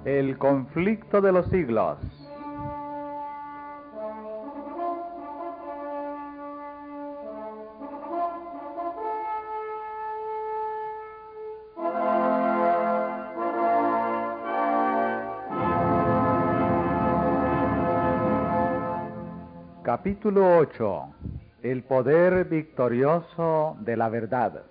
El conflicto de los siglos. Capítulo 8. El poder victorioso de la verdad.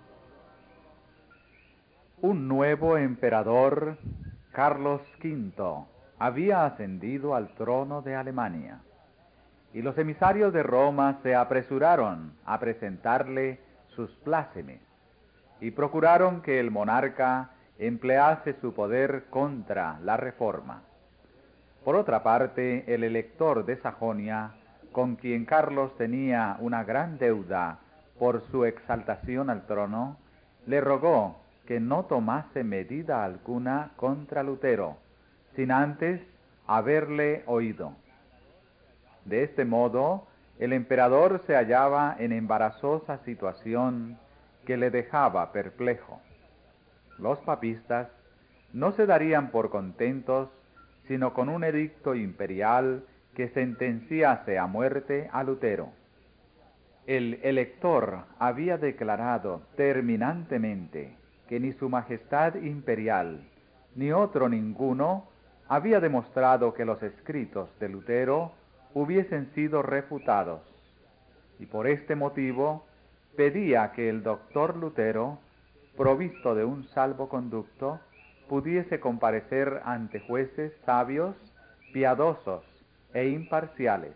Un nuevo emperador, Carlos V, había ascendido al trono de Alemania, y los emisarios de Roma se apresuraron a presentarle sus plácemes, y procuraron que el monarca emplease su poder contra la reforma. Por otra parte, el elector de Sajonia, con quien Carlos tenía una gran deuda por su exaltación al trono, le rogó que no tomase medida alguna contra Lutero, sin antes haberle oído. De este modo, el emperador se hallaba en embarazosa situación que le dejaba perplejo. Los papistas no se darían por contentos sino con un edicto imperial que sentenciase a muerte a Lutero. El elector había declarado terminantemente que ni su majestad imperial, ni otro ninguno, había demostrado que los escritos de Lutero hubiesen sido refutados, y por este motivo pedía que el doctor Lutero, provisto de un salvoconducto, pudiese comparecer ante jueces sabios, piadosos e imparciales.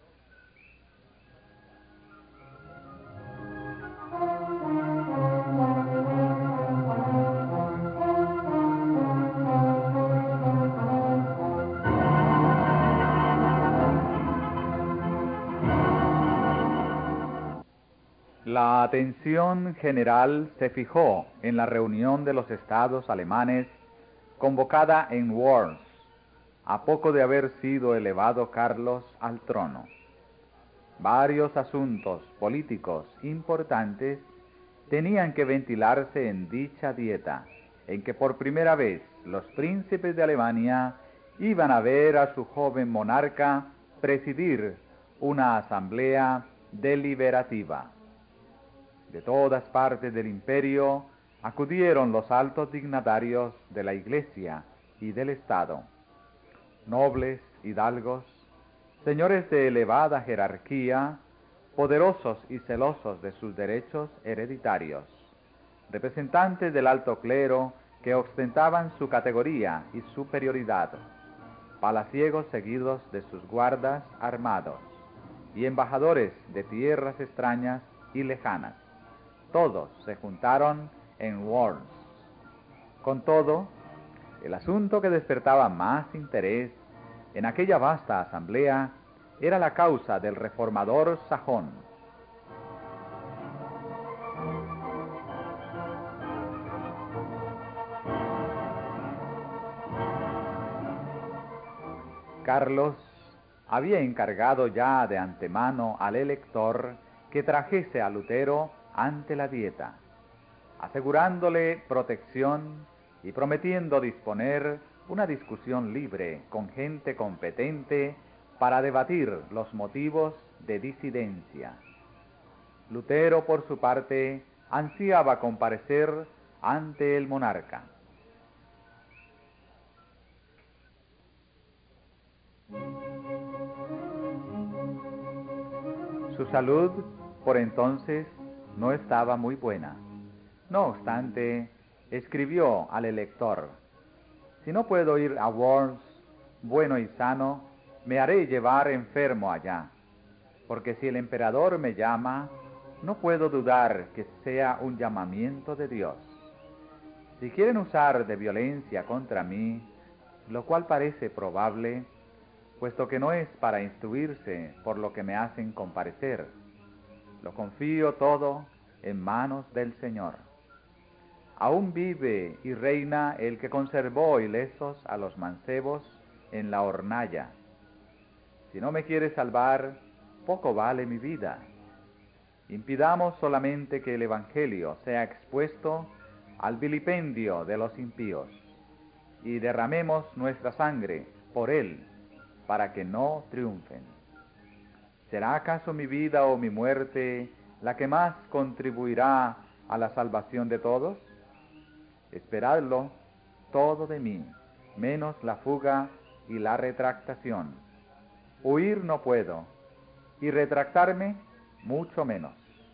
La atención general se fijó en la reunión de los estados alemanes convocada en Worms, a poco de haber sido elevado Carlos al trono. Varios asuntos políticos importantes tenían que ventilarse en dicha dieta, en que por primera vez los príncipes de Alemania iban a ver a su joven monarca presidir una asamblea deliberativa. De todas partes del imperio acudieron los altos dignatarios de la Iglesia y del Estado, nobles, hidalgos, señores de elevada jerarquía, poderosos y celosos de sus derechos hereditarios, representantes del alto clero que ostentaban su categoría y superioridad, palaciegos seguidos de sus guardas armados, y embajadores de tierras extrañas y lejanas. Todos se juntaron en Worms. Con todo, el asunto que despertaba más interés en aquella vasta asamblea era la causa del reformador sajón. Carlos había encargado ya de antemano al elector que trajese a Lutero ante la dieta, asegurándole protección y prometiendo disponer una discusión libre con gente competente para debatir los motivos de disidencia. Lutero, por su parte, ansiaba comparecer ante el monarca. Su salud, por entonces, no estaba muy buena. No obstante, escribió al elector: si no puedo ir a Worms bueno y sano, me haré llevar enfermo allá, porque si el emperador me llama, no puedo dudar que sea un llamamiento de Dios. Si quieren usar de violencia contra mí, lo cual parece probable, puesto que no es para instruirse por lo que me hacen comparecer, lo confío todo en manos del Señor. Aún vive y reina el que conservó ilesos a los mancebos en la hornalla. Si no me quiere salvar, poco vale mi vida. Impidamos solamente que el Evangelio sea expuesto al vilipendio de los impíos. y derramemos nuestra sangre por él, para que no triunfen. ¿Será acaso mi vida o mi muerte la que más contribuirá a la salvación de todos? Esperadlo todo de mí, menos la fuga y la retractación. Huir no puedo, y retractarme mucho menos.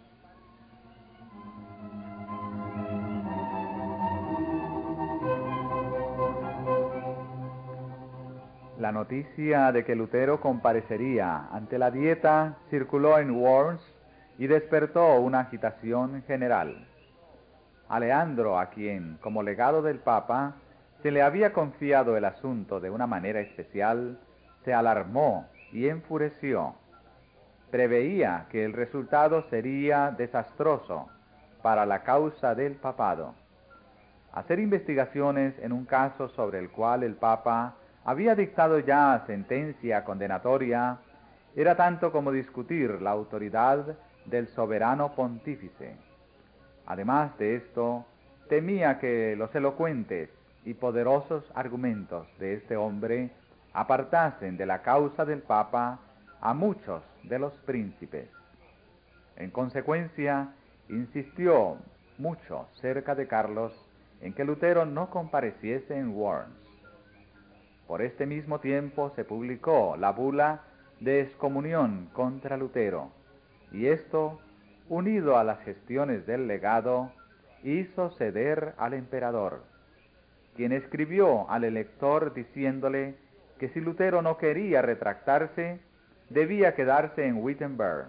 La noticia de que Lutero comparecería ante la Dieta circuló en Worms y despertó una agitación general. A Leandro, a quien, como legado del Papa, se le había confiado el asunto de una manera especial, se alarmó y enfureció. Preveía que el resultado sería desastroso para la causa del papado. Hacer investigaciones en un caso sobre el cual el Papa había dictado ya sentencia condenatoria era tanto como discutir la autoridad del soberano pontífice. Además de esto, temía que los elocuentes y poderosos argumentos de este hombre apartasen de la causa del Papa a muchos de los príncipes. En consecuencia, insistió mucho cerca de Carlos en que Lutero no compareciese en Worms. Por este mismo tiempo se publicó la bula de excomunión contra Lutero, y esto, unido a las gestiones del legado, hizo ceder al emperador, quien escribió al elector diciéndole que si Lutero no quería retractarse, debía quedarse en Wittenberg.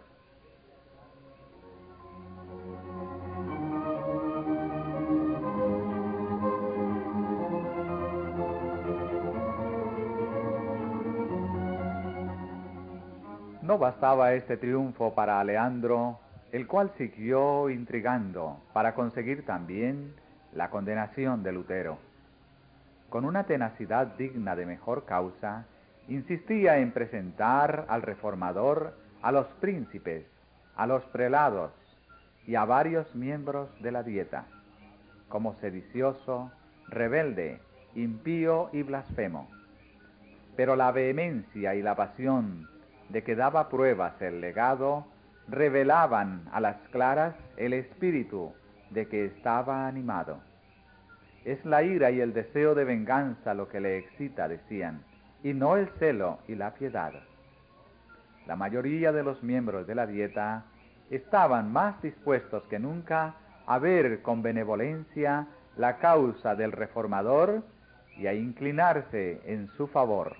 No bastaba este triunfo para Aleandro, el cual siguió intrigando para conseguir también la condenación de Lutero. Con una tenacidad digna de mejor causa, insistía en presentar al reformador a los príncipes, a los prelados y a varios miembros de la Dieta, como sedicioso, rebelde, impío y blasfemo. Pero la vehemencia y la pasión de que daba pruebas el legado revelaban a las claras el espíritu de que estaba animado. Es la ira y el deseo de venganza lo que le excita, decían, y no el celo y la piedad. La mayoría de los miembros de la Dieta estaban más dispuestos que nunca a ver con benevolencia la causa del reformador y a inclinarse en su favor.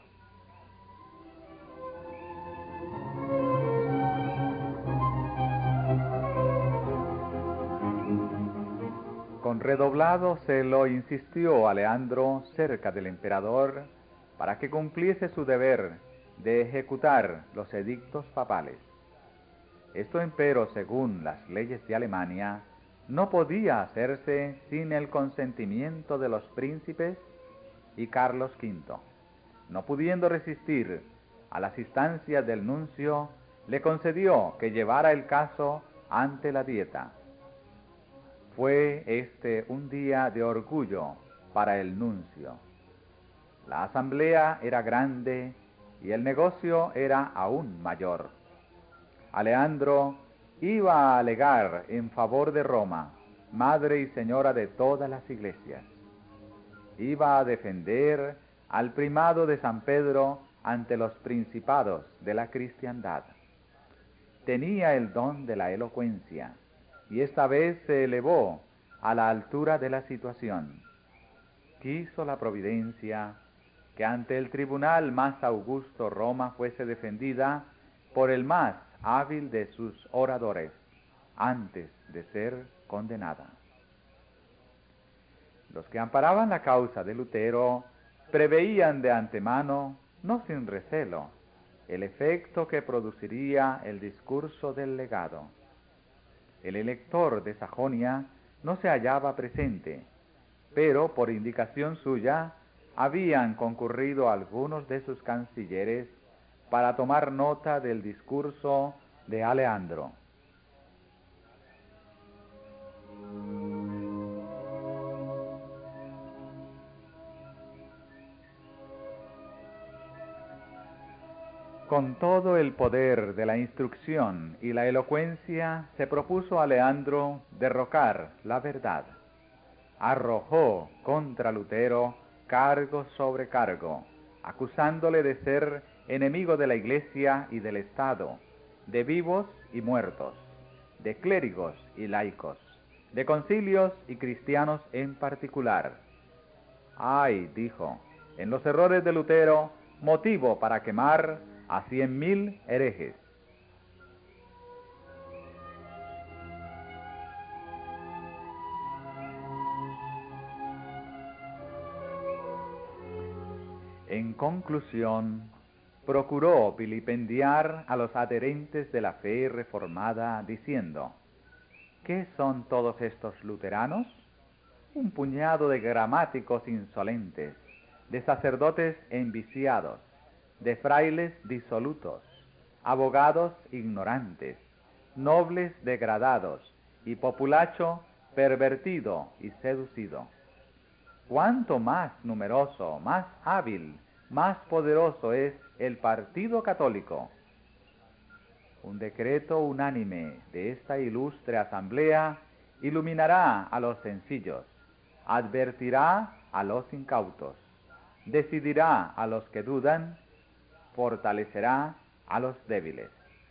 Con redoblado celo insistió a Leandro cerca del emperador para que cumpliese su deber de ejecutar los edictos papales. Esto, empero, según las leyes de Alemania, no podía hacerse sin el consentimiento de los príncipes y Carlos V. No pudiendo resistir a las instancias del nuncio, le concedió que llevara el caso ante la Dieta. Fue este un día de orgullo para el nuncio. La asamblea era grande y el negocio era aún mayor. Aleandro iba a alegar en favor de Roma, madre y señora de todas las iglesias. Iba a defender al primado de San Pedro ante los principados de la cristiandad. Tenía el don de la elocuencia, y esta vez se elevó a la altura de la situación. Quiso la providencia que ante el tribunal más augusto Roma fuese defendida por el más hábil de sus oradores, antes de ser condenada. Los que amparaban la causa de Lutero preveían de antemano, no sin recelo, el efecto que produciría el discurso del legado. El elector de Sajonia no se hallaba presente, pero por indicación suya habían concurrido algunos de sus cancilleres para tomar nota del discurso de Aleandro. Con todo el poder de la instrucción y la elocuencia se propuso a Leandro derrocar la verdad. Arrojó contra Lutero cargo sobre cargo, acusándole de ser enemigo de la Iglesia y del Estado, de vivos y muertos, de clérigos y laicos, de concilios y cristianos en particular. Hay, dijo, en los errores de Lutero motivo para quemar a 100.000 herejes. En conclusión, procuró vilipendiar a los adherentes de la fe reformada, diciendo: ¿qué son todos estos luteranos? Un puñado de gramáticos insolentes, de sacerdotes enviciados, de frailes disolutos, abogados ignorantes, nobles degradados y populacho pervertido y seducido. Cuánto más numeroso, más hábil, más poderoso es el partido católico. Un decreto unánime de esta ilustre asamblea iluminará a los sencillos, advertirá a los incautos, decidirá a los que dudan, fortalecerá a los débiles.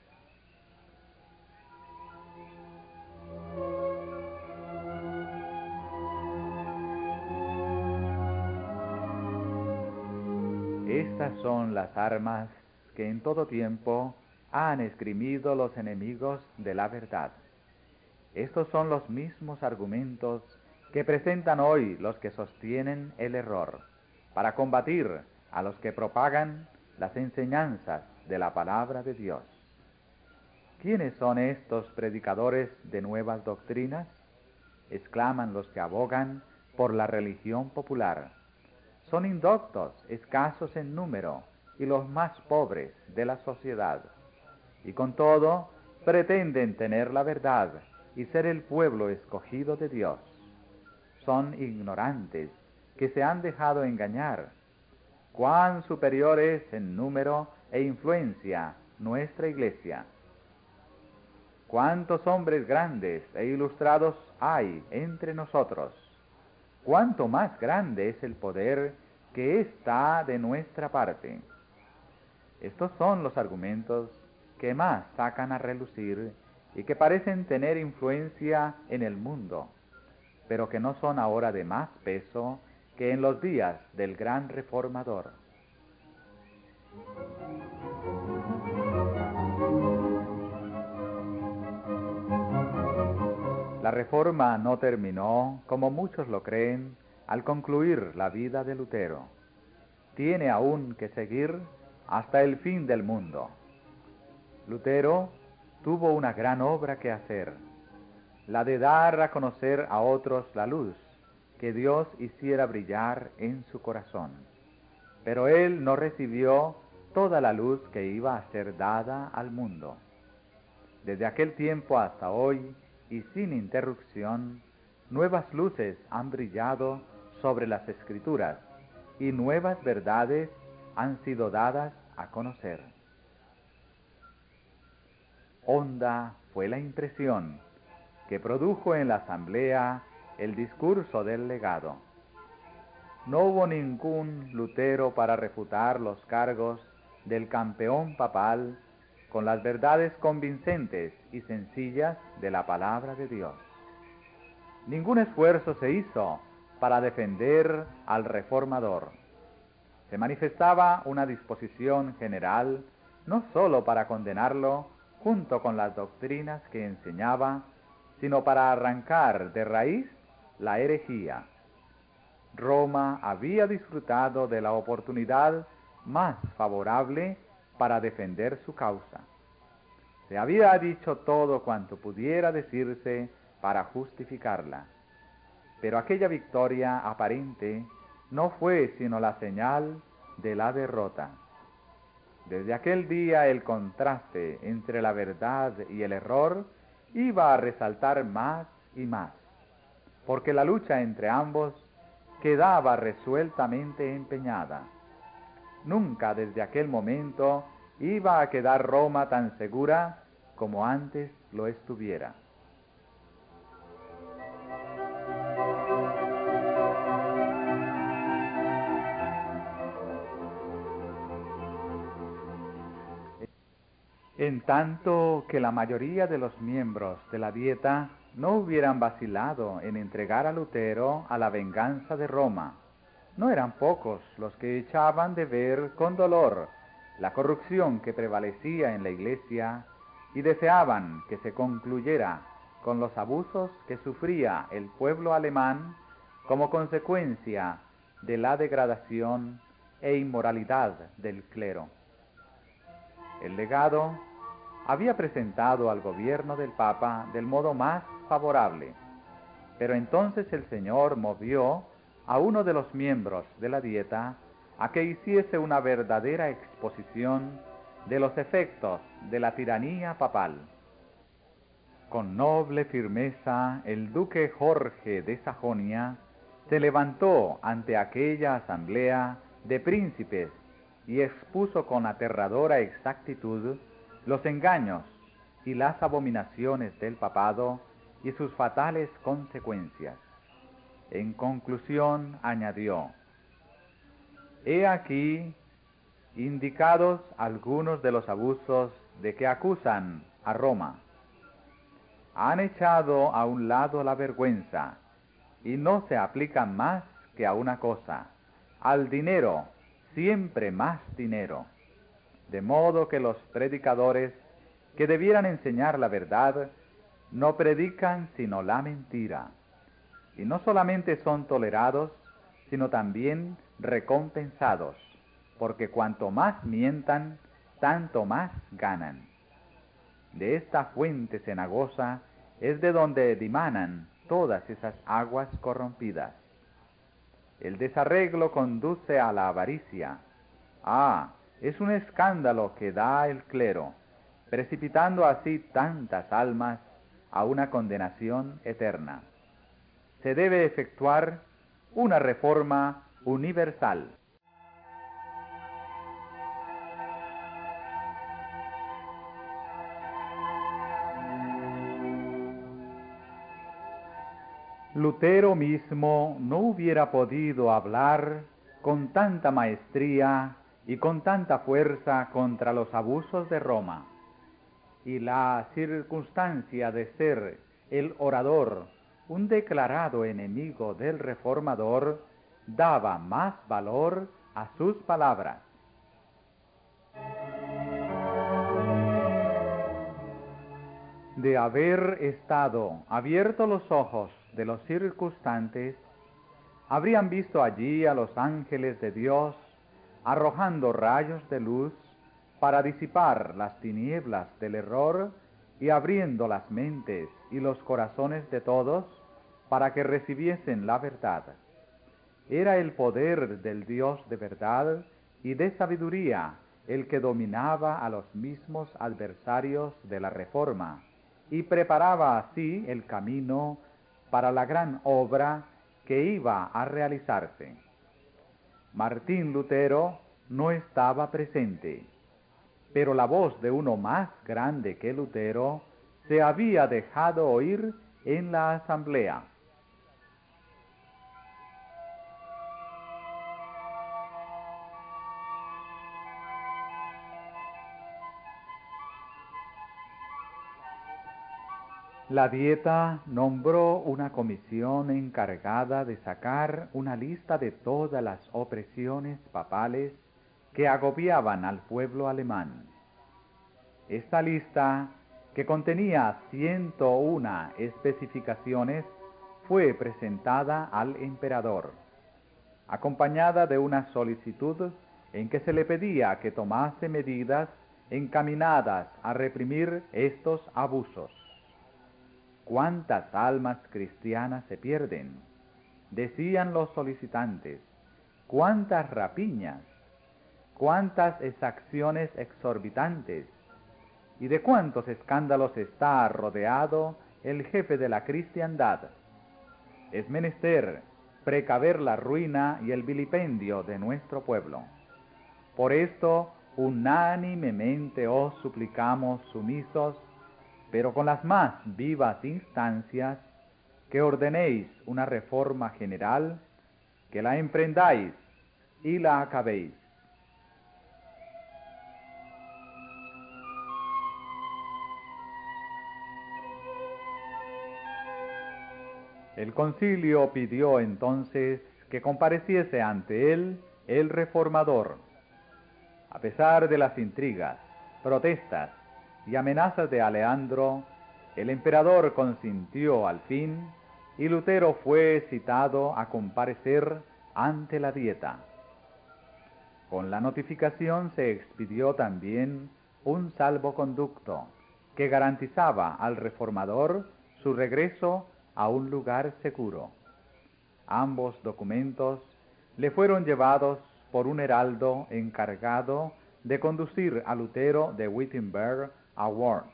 Estas son las armas que en todo tiempo han esgrimido los enemigos de la verdad. Estos son los mismos argumentos que presentan hoy los que sostienen el error, para combatir a los que propagan las enseñanzas de la palabra de Dios. ¿Quiénes son estos predicadores de nuevas doctrinas? Exclaman los que abogan por la religión popular. Son indoctos, escasos en número y los más pobres de la sociedad. Y con todo, pretenden tener la verdad y ser el pueblo escogido de Dios. Son ignorantes que se han dejado engañar. Cuán superior es en número e influencia nuestra Iglesia. Cuántos hombres grandes e ilustrados hay entre nosotros. Cuánto más grande es el poder que está de nuestra parte. Estos son los argumentos que más sacan a relucir y que parecen tener influencia en el mundo, pero que no son ahora de más peso que en los días del gran reformador. La reforma no terminó, como muchos lo creen, al concluir la vida de Lutero. Tiene aún que seguir hasta el fin del mundo. Lutero tuvo una gran obra que hacer, la de dar a conocer a otros la luz que Dios hiciera brillar en su corazón. Pero él no recibió toda la luz que iba a ser dada al mundo. Desde aquel tiempo hasta hoy, y sin interrupción, nuevas luces han brillado sobre las Escrituras, y nuevas verdades han sido dadas a conocer. Honda fue la impresión que produjo en la asamblea el discurso del legado. No hubo ningún Lutero para refutar los cargos del campeón papal con las verdades convincentes y sencillas de la palabra de Dios. Ningún esfuerzo se hizo para defender al reformador. Se manifestaba una disposición general no sólo para condenarlo junto con las doctrinas que enseñaba, sino para arrancar de raíz la herejía. Roma había disfrutado de la oportunidad más favorable para defender su causa. Se había dicho todo cuanto pudiera decirse para justificarla, pero aquella victoria aparente no fue sino la señal de la derrota. Desde aquel día el contraste entre la verdad y el error iba a resaltar más y más, porque la lucha entre ambos quedaba resueltamente empeñada. Nunca desde aquel momento iba a quedar Roma tan segura como antes lo estuviera. En tanto que la mayoría de los miembros de la Dieta no hubieran vacilado en entregar a Lutero a la venganza de Roma, no eran pocos los que echaban de ver con dolor la corrupción que prevalecía en la Iglesia y deseaban que se concluyera con los abusos que sufría el pueblo alemán como consecuencia de la degradación e inmoralidad del clero. El legado había presentado al gobierno del Papa del modo más favorable, pero entonces el Señor movió a uno de los miembros de la Dieta a que hiciese una verdadera exposición de los efectos de la tiranía papal. Con noble firmeza, el duque Jorge de Sajonia se levantó ante aquella asamblea de príncipes y expuso con aterradora exactitud los engaños y las abominaciones del papado y sus fatales consecuencias. En conclusión, añadió: «He aquí indicados algunos de los abusos de que acusan a Roma. Han echado a un lado la vergüenza y no se aplican más que a una cosa, al dinero, siempre más dinero. De modo que los predicadores que debieran enseñar la verdad no predican sino la mentira, y no solamente son tolerados, sino también recompensados, porque cuanto más mientan, tanto más ganan. De esta fuente cenagosa es de donde dimanan todas esas aguas corrompidas. El desarreglo conduce a la avaricia. Es un escándalo que da el clero, precipitando así tantas almas a una condenación eterna. Se debe efectuar una reforma universal». Lutero mismo no hubiera podido hablar con tanta maestría y con tanta fuerza contra los abusos de Roma, y la circunstancia de ser el orador un declarado enemigo del reformador daba más valor a sus palabras. De haber estado abiertos los ojos de los circunstantes, habrían visto allí a los ángeles de Dios arrojando rayos de luz para disipar las tinieblas del error y abriendo las mentes y los corazones de todos para que recibiesen la verdad. Era el poder del Dios de verdad y de sabiduría el que dominaba a los mismos adversarios de la reforma y preparaba así el camino para la gran obra que iba a realizarse. Martín Lutero no estaba presente, pero la voz de uno más grande que Lutero se había dejado oír en la asamblea. La Dieta nombró una comisión encargada de sacar una lista de todas las opresiones papales que agobiaban al pueblo alemán. Esta lista, que contenía 101 especificaciones, fue presentada al emperador, acompañada de una solicitud en que se le pedía que tomase medidas encaminadas a reprimir estos abusos. «¿Cuántas almas cristianas se pierden?», decían los solicitantes. «¿Cuántas rapiñas? ¿Cuántas exacciones exorbitantes? ¿Y de cuántos escándalos está rodeado el jefe de la cristiandad? Es menester precaver la ruina y el vilipendio de nuestro pueblo. Por esto unánimemente os suplicamos sumisos, pero con las más vivas instancias, que ordenéis una reforma general, que la emprendáis y la acabéis. El concilio pidió entonces que compareciese ante él el reformador. A pesar de las intrigas, protestas y amenazas de Aleandro, el emperador consintió al fin y Lutero fue citado a comparecer ante la Dieta. Con la notificación se expidió también un salvoconducto que garantizaba al reformador su regreso a un lugar seguro. Ambos documentos le fueron llevados por un heraldo encargado de conducir a Lutero de Wittenberg a Worms.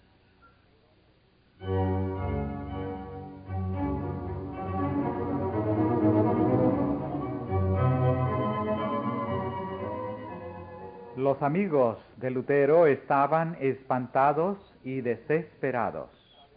Los amigos de Lutero estaban espantados y desesperados.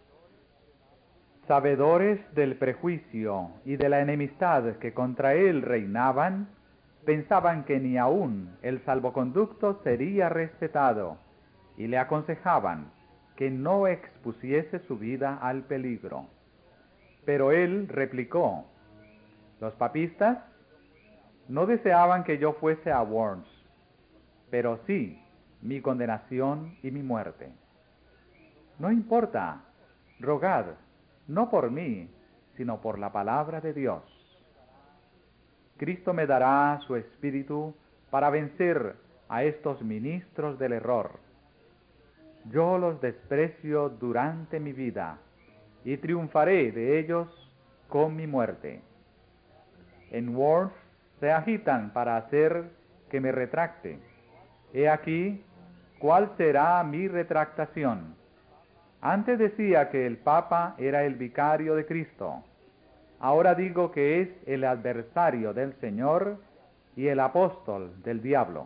Sabedores del prejuicio y de la enemistad que contra él reinaban, pensaban que ni aún el salvoconducto sería respetado y le aconsejaban que no expusiese su vida al peligro. Pero él replicó: los papistas no deseaban que yo fuese a Worms, pero sí mi condenación y mi muerte. No importa, rogad, no por mí, sino por la palabra de Dios. Cristo me dará su espíritu para vencer a estos ministros del error. Yo los desprecio durante mi vida y triunfaré de ellos con mi muerte. En Worms se agitan para hacer que me retracte. He aquí cuál será mi retractación. Antes decía que el Papa era el vicario de Cristo. Ahora digo que es el adversario del Señor y el apóstol del diablo.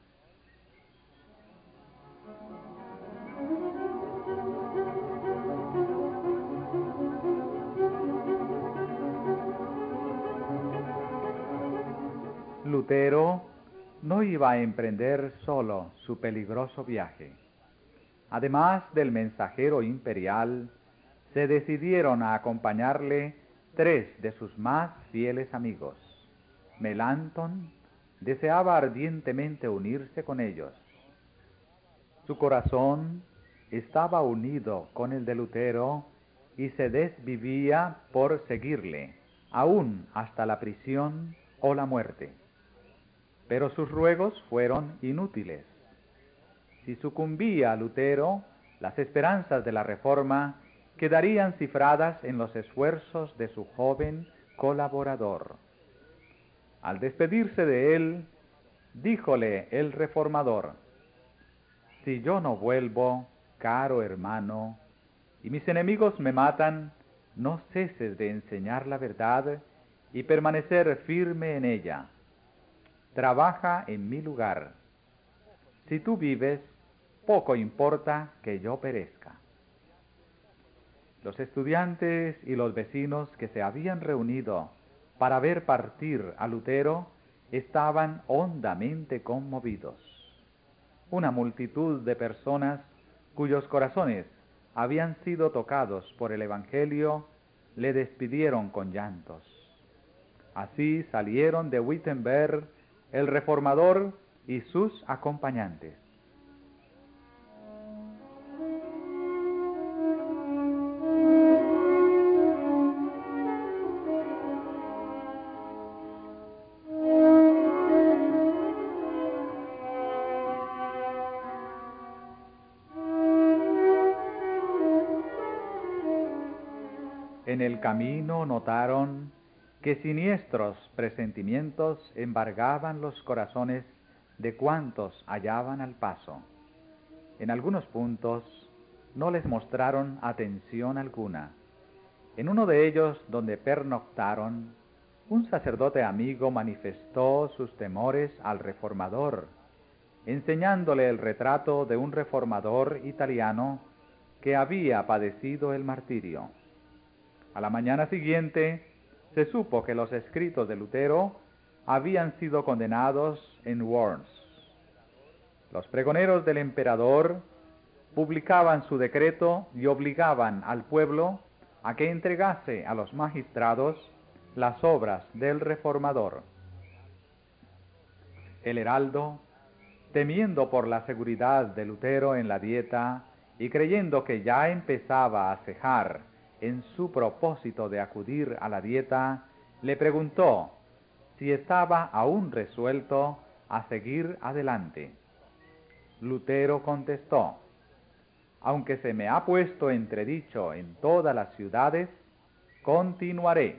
Lutero no iba a emprender solo su peligroso viaje. Además del mensajero imperial, se decidieron a acompañarle 3 de sus más fieles amigos. Melanchthon deseaba ardientemente unirse con ellos. Su corazón estaba unido con el de Lutero y se desvivía por seguirle, aún hasta la prisión o la muerte. Pero sus ruegos fueron inútiles. Si sucumbía Lutero, las esperanzas de la Reforma quedarían cifradas en los esfuerzos de su joven colaborador. Al despedirse de él, díjole el reformador: si yo no vuelvo, caro hermano, y mis enemigos me matan, no ceses de enseñar la verdad y permanecer firme en ella. Trabaja en mi lugar. Si tú vives, poco importa que yo perezca. Los estudiantes y los vecinos que se habían reunido para ver partir a Lutero estaban hondamente conmovidos. Una multitud de personas cuyos corazones habían sido tocados por el Evangelio le despidieron con llantos. Así salieron de Wittenberg el reformador y sus acompañantes. En el camino notaron que siniestros presentimientos embargaban los corazones de cuantos hallaban al paso. En algunos puntos no les mostraron atención alguna. En uno de ellos, donde pernoctaron, un sacerdote amigo manifestó sus temores al reformador enseñándole el retrato de un reformador italiano que había padecido el martirio. A la mañana siguiente se supo que los escritos de Lutero habían sido condenados en Worms. Los pregoneros del emperador publicaban su decreto y obligaban al pueblo a que entregase a los magistrados las obras del reformador. El heraldo, temiendo por la seguridad de Lutero en la dieta y creyendo que ya empezaba a cejar en su propósito de acudir a la dieta, le preguntó si estaba aún resuelto a seguir adelante. Lutero contestó: aunque se me ha puesto entredicho en todas las ciudades, continuaré.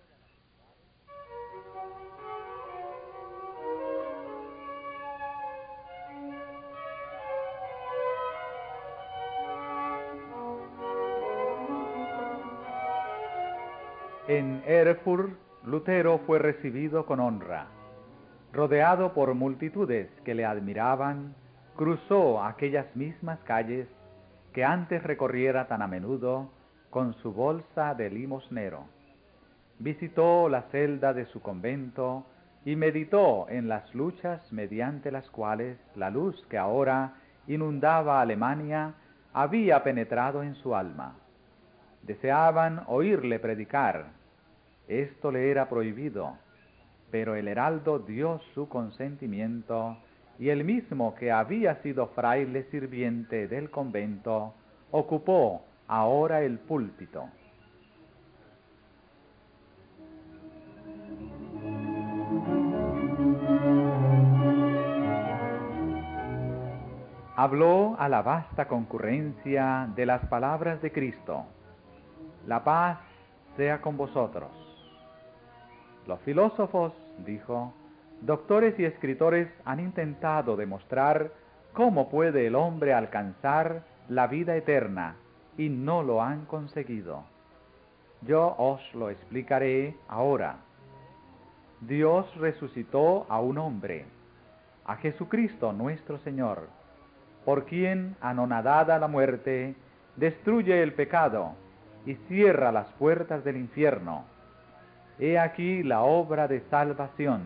En Erfurt, Lutero fue recibido con honra. Rodeado por multitudes que le admiraban, cruzó aquellas mismas calles que antes recorriera tan a menudo con su bolsa de limosnero. Visitó la celda de su convento y meditó en las luchas mediante las cuales la luz que ahora inundaba Alemania había penetrado en su alma. Deseaban oírle predicar. Esto le era prohibido, pero el heraldo dio su consentimiento y el mismo que había sido fraile sirviente del convento ocupó ahora el púlpito. Habló a la vasta concurrencia de las palabras de Cristo: la paz sea con vosotros. Los filósofos, dijo, doctores y escritores han intentado demostrar cómo puede el hombre alcanzar la vida eterna y no lo han conseguido. Yo os lo explicaré ahora. Dios resucitó a un hombre, a Jesucristo nuestro Señor, por quien, anonadada la muerte, destruye el pecado y cierra las puertas del infierno. He aquí la obra de salvación.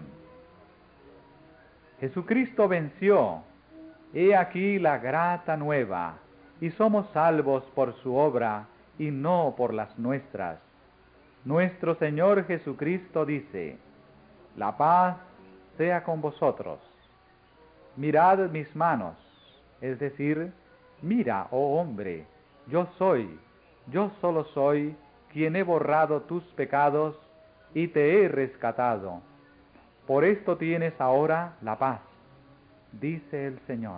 Jesucristo venció. He aquí la grata nueva, y somos salvos por su obra y no por las nuestras. Nuestro Señor Jesucristo dice: la paz sea con vosotros. Mirad mis manos, es decir, mira, oh hombre, yo solo soy quien he borrado tus pecados y te he rescatado. Por esto tienes ahora la paz, dice el Señor.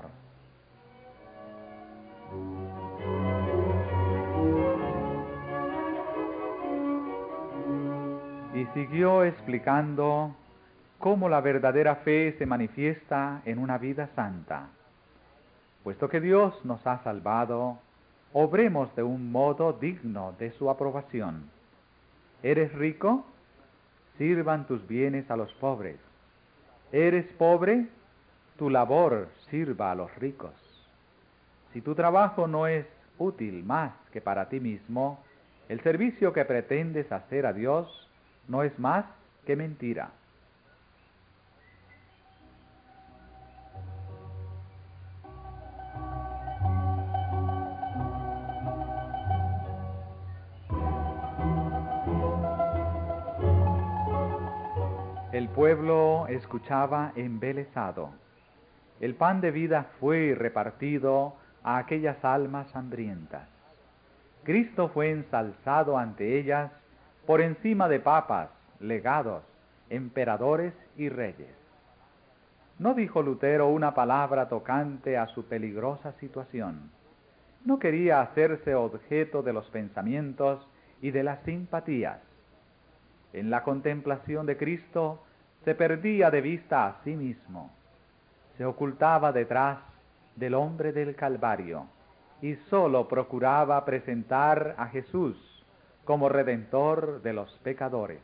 Y siguió explicando cómo la verdadera fe se manifiesta en una vida santa. Puesto que Dios nos ha salvado, obremos de un modo digno de su aprobación. ¿Eres rico? Sirvan tus bienes a los pobres. ¿Eres pobre? Tu labor sirva a los ricos. Si tu trabajo no es útil más que para ti mismo, el servicio que pretendes hacer a Dios no es más que mentira. El pueblo escuchaba embelesado. El pan de vida fue repartido a aquellas almas hambrientas. Cristo fue ensalzado ante ellas por encima de papas, legados, emperadores y reyes. No dijo Lutero una palabra tocante a su peligrosa situación. No quería hacerse objeto de los pensamientos y de las simpatías. En la contemplación de Cristo se perdía de vista a sí mismo. Se ocultaba detrás del hombre del Calvario y sólo procuraba presentar a Jesús como redentor de los pecadores.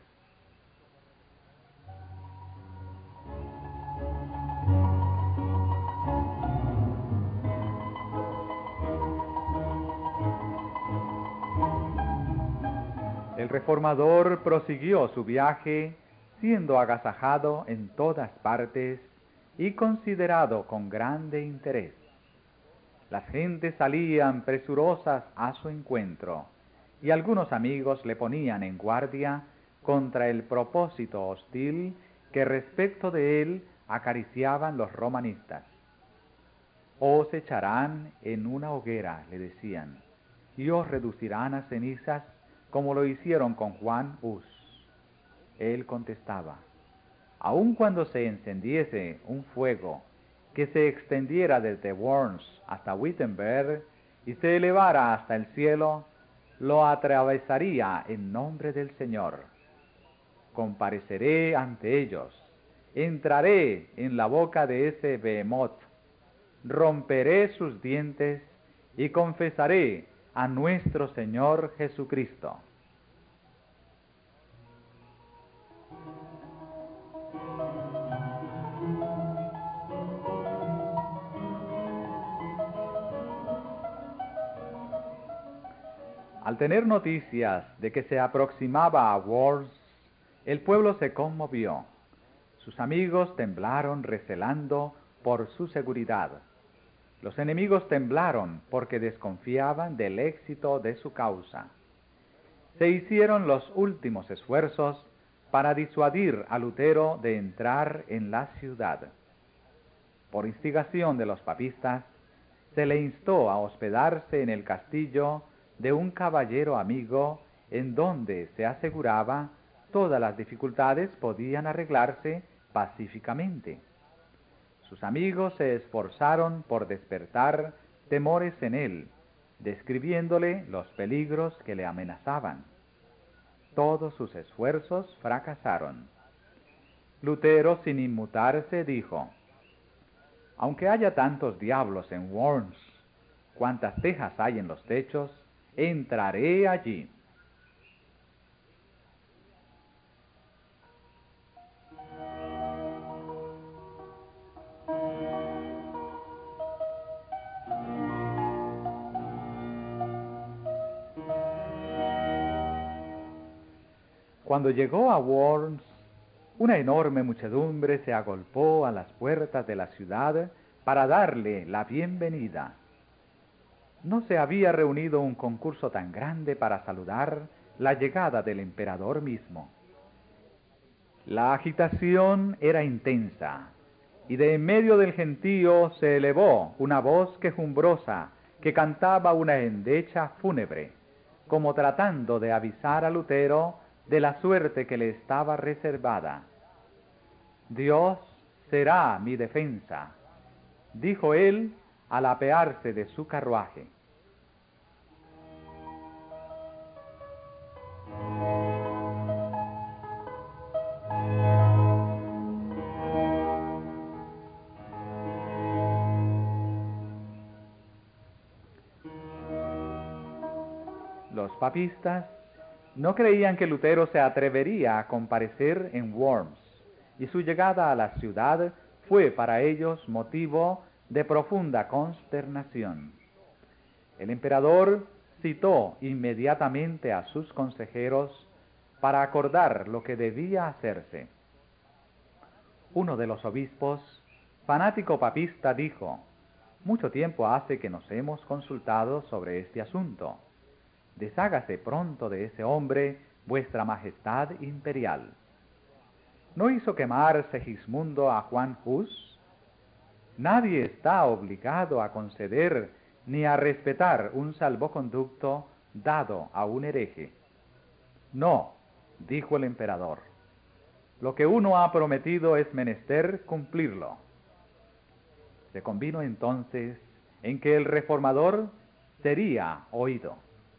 reformador prosiguió su viaje, siendo agasajado en todas partes y considerado con grande interés. Las gentes salían presurosas a su encuentro, y algunos amigos le ponían en guardia contra el propósito hostil que respecto de él acariciaban los romanistas. Os echarán en una hoguera, le decían, y os reducirán a cenizas como lo hicieron con Juan Hus. Él contestaba: aun cuando se encendiese un fuego que se extendiera desde Worms hasta Wittenberg y se elevara hasta el cielo, lo atravesaría en nombre del Señor. Compareceré ante ellos, entraré en la boca de ese behemoth, romperé sus dientes y confesaré a nuestro Señor Jesucristo. Al tener noticias de que se aproximaba a Worms, el pueblo se conmovió. Sus amigos temblaron recelando por su seguridad. Los enemigos temblaron porque desconfiaban del éxito de su causa. Se hicieron los últimos esfuerzos para disuadir a Lutero de entrar en la ciudad. Por instigación de los papistas, se le instó a hospedarse en el castillo de un caballero amigo, en donde se aseguraba todas las dificultades podían arreglarse pacíficamente. Sus amigos se esforzaron por despertar temores en él, describiéndole los peligros que le amenazaban. Todos sus esfuerzos fracasaron. Lutero, sin inmutarse, dijo: aunque haya tantos diablos en Worms, cuantas tejas hay en los techos, entraré allí. Cuando llegó a Worms, una enorme muchedumbre se agolpó a las puertas de la ciudad para darle la bienvenida. No se había reunido un concurso tan grande para saludar la llegada del emperador mismo. La agitación era intensa, y de en medio del gentío se elevó una voz quejumbrosa que cantaba una endecha fúnebre, como tratando de avisar a Lutero de la suerte que le estaba reservada. Dios será mi defensa, dijo él al apearse de su carruaje. Los papistas no creían que Lutero se atrevería a comparecer en Worms, y su llegada a la ciudad fue para ellos motivo de profunda consternación. El emperador citó inmediatamente a sus consejeros para acordar lo que debía hacerse. Uno de los obispos, fanático papista, dijo: mucho tiempo hace que nos hemos consultado sobre este asunto. Deshágase pronto de ese hombre, vuestra majestad imperial. ¿No hizo quemar Segismundo a Juan Hus? Nadie está obligado a conceder ni a respetar un salvoconducto dado a un hereje. No, dijo el emperador, lo que uno ha prometido es menester cumplirlo. Se convino entonces en que el reformador sería oído.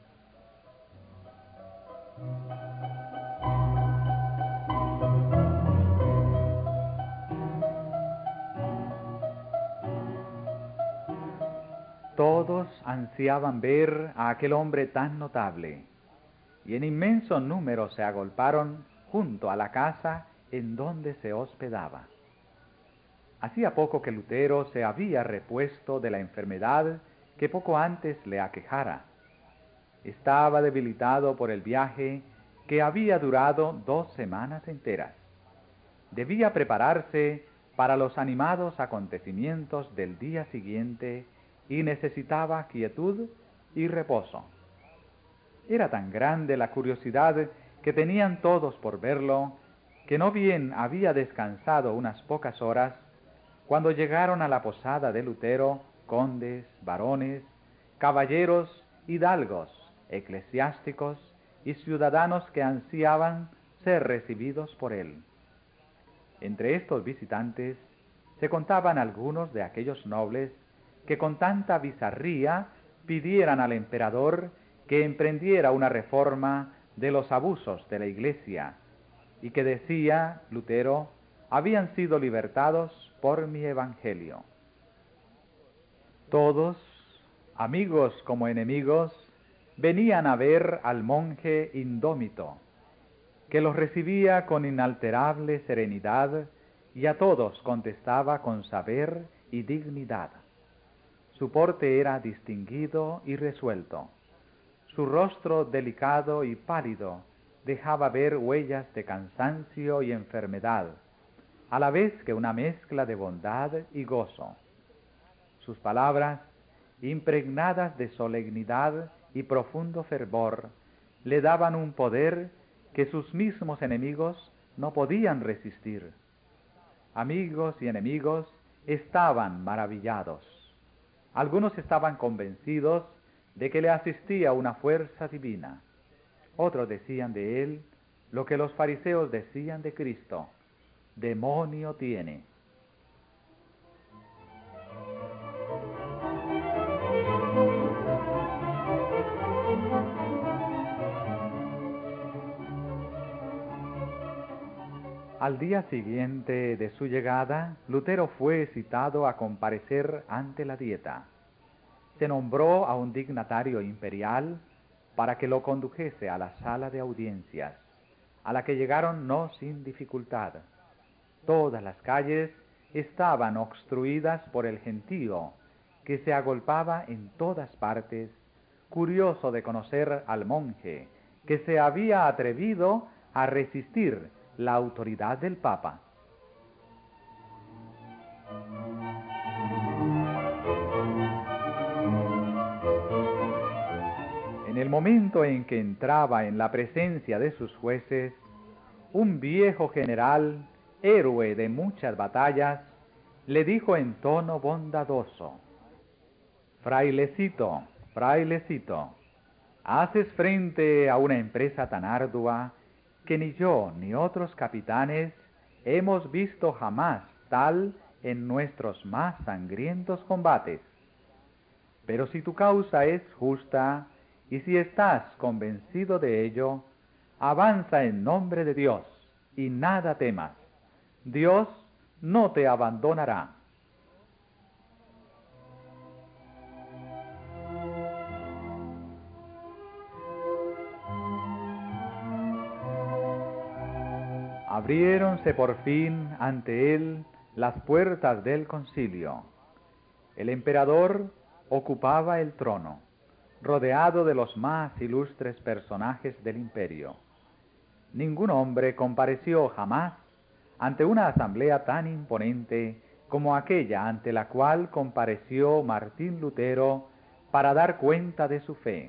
Todos ansiaban ver a aquel hombre tan notable, y en inmenso número se agolparon junto a la casa en donde se hospedaba. Hacía poco que Lutero se había repuesto de la enfermedad que poco antes le aquejara. Estaba debilitado por el viaje que había durado 2 semanas enteras. Debía prepararse para los animados acontecimientos del día siguiente y necesitaba quietud y reposo. Era tan grande la curiosidad que tenían todos por verlo, que no bien había descansado unas pocas horas, cuando llegaron a la posada de Lutero condes, varones, caballeros, hidalgos, eclesiásticos y ciudadanos que ansiaban ser recibidos por él. Entre estos visitantes se contaban algunos de aquellos nobles que con tanta bizarría pidieran al emperador que emprendiera una reforma de los abusos de la Iglesia, y que decía Lutero, habían sido libertados por mi evangelio. Todos, amigos como enemigos, venían a ver al monje indómito, que los recibía con inalterable serenidad y a todos contestaba con saber y dignidad. Su porte era distinguido y resuelto. Su rostro delicado y pálido dejaba ver huellas de cansancio y enfermedad, a la vez que una mezcla de bondad y gozo. Sus palabras, impregnadas de solemnidad y profundo fervor, le daban un poder que sus mismos enemigos no podían resistir. Amigos y enemigos estaban maravillados. Algunos estaban convencidos de que le asistía una fuerza divina. Otros decían de él lo que los fariseos decían de Cristo: demonio tiene. Al día siguiente de su llegada, Lutero fue citado a comparecer ante la Dieta. Se nombró a un dignatario imperial para que lo condujese a la sala de audiencias, a la que llegaron no sin dificultad. Todas las calles estaban obstruidas por el gentío, que se agolpaba en todas partes, curioso de conocer al monje, que se había atrevido a resistir la autoridad del Papa. En el momento en que entraba en la presencia de sus jueces, un viejo general, héroe de muchas batallas, le dijo en tono bondadoso: frailecito, frailecito, haces frente a una empresa tan ardua que ni yo ni otros capitanes hemos visto jamás tal en nuestros más sangrientos combates. Pero si tu causa es justa, y si estás convencido de ello, avanza en nombre de Dios, y nada temas. Dios no te abandonará. Abriéronse por fin ante él las puertas del concilio. El emperador ocupaba el trono, rodeado de los más ilustres personajes del imperio. Ningún hombre compareció jamás ante una asamblea tan imponente como aquella ante la cual compareció Martín Lutero para dar cuenta de su fe.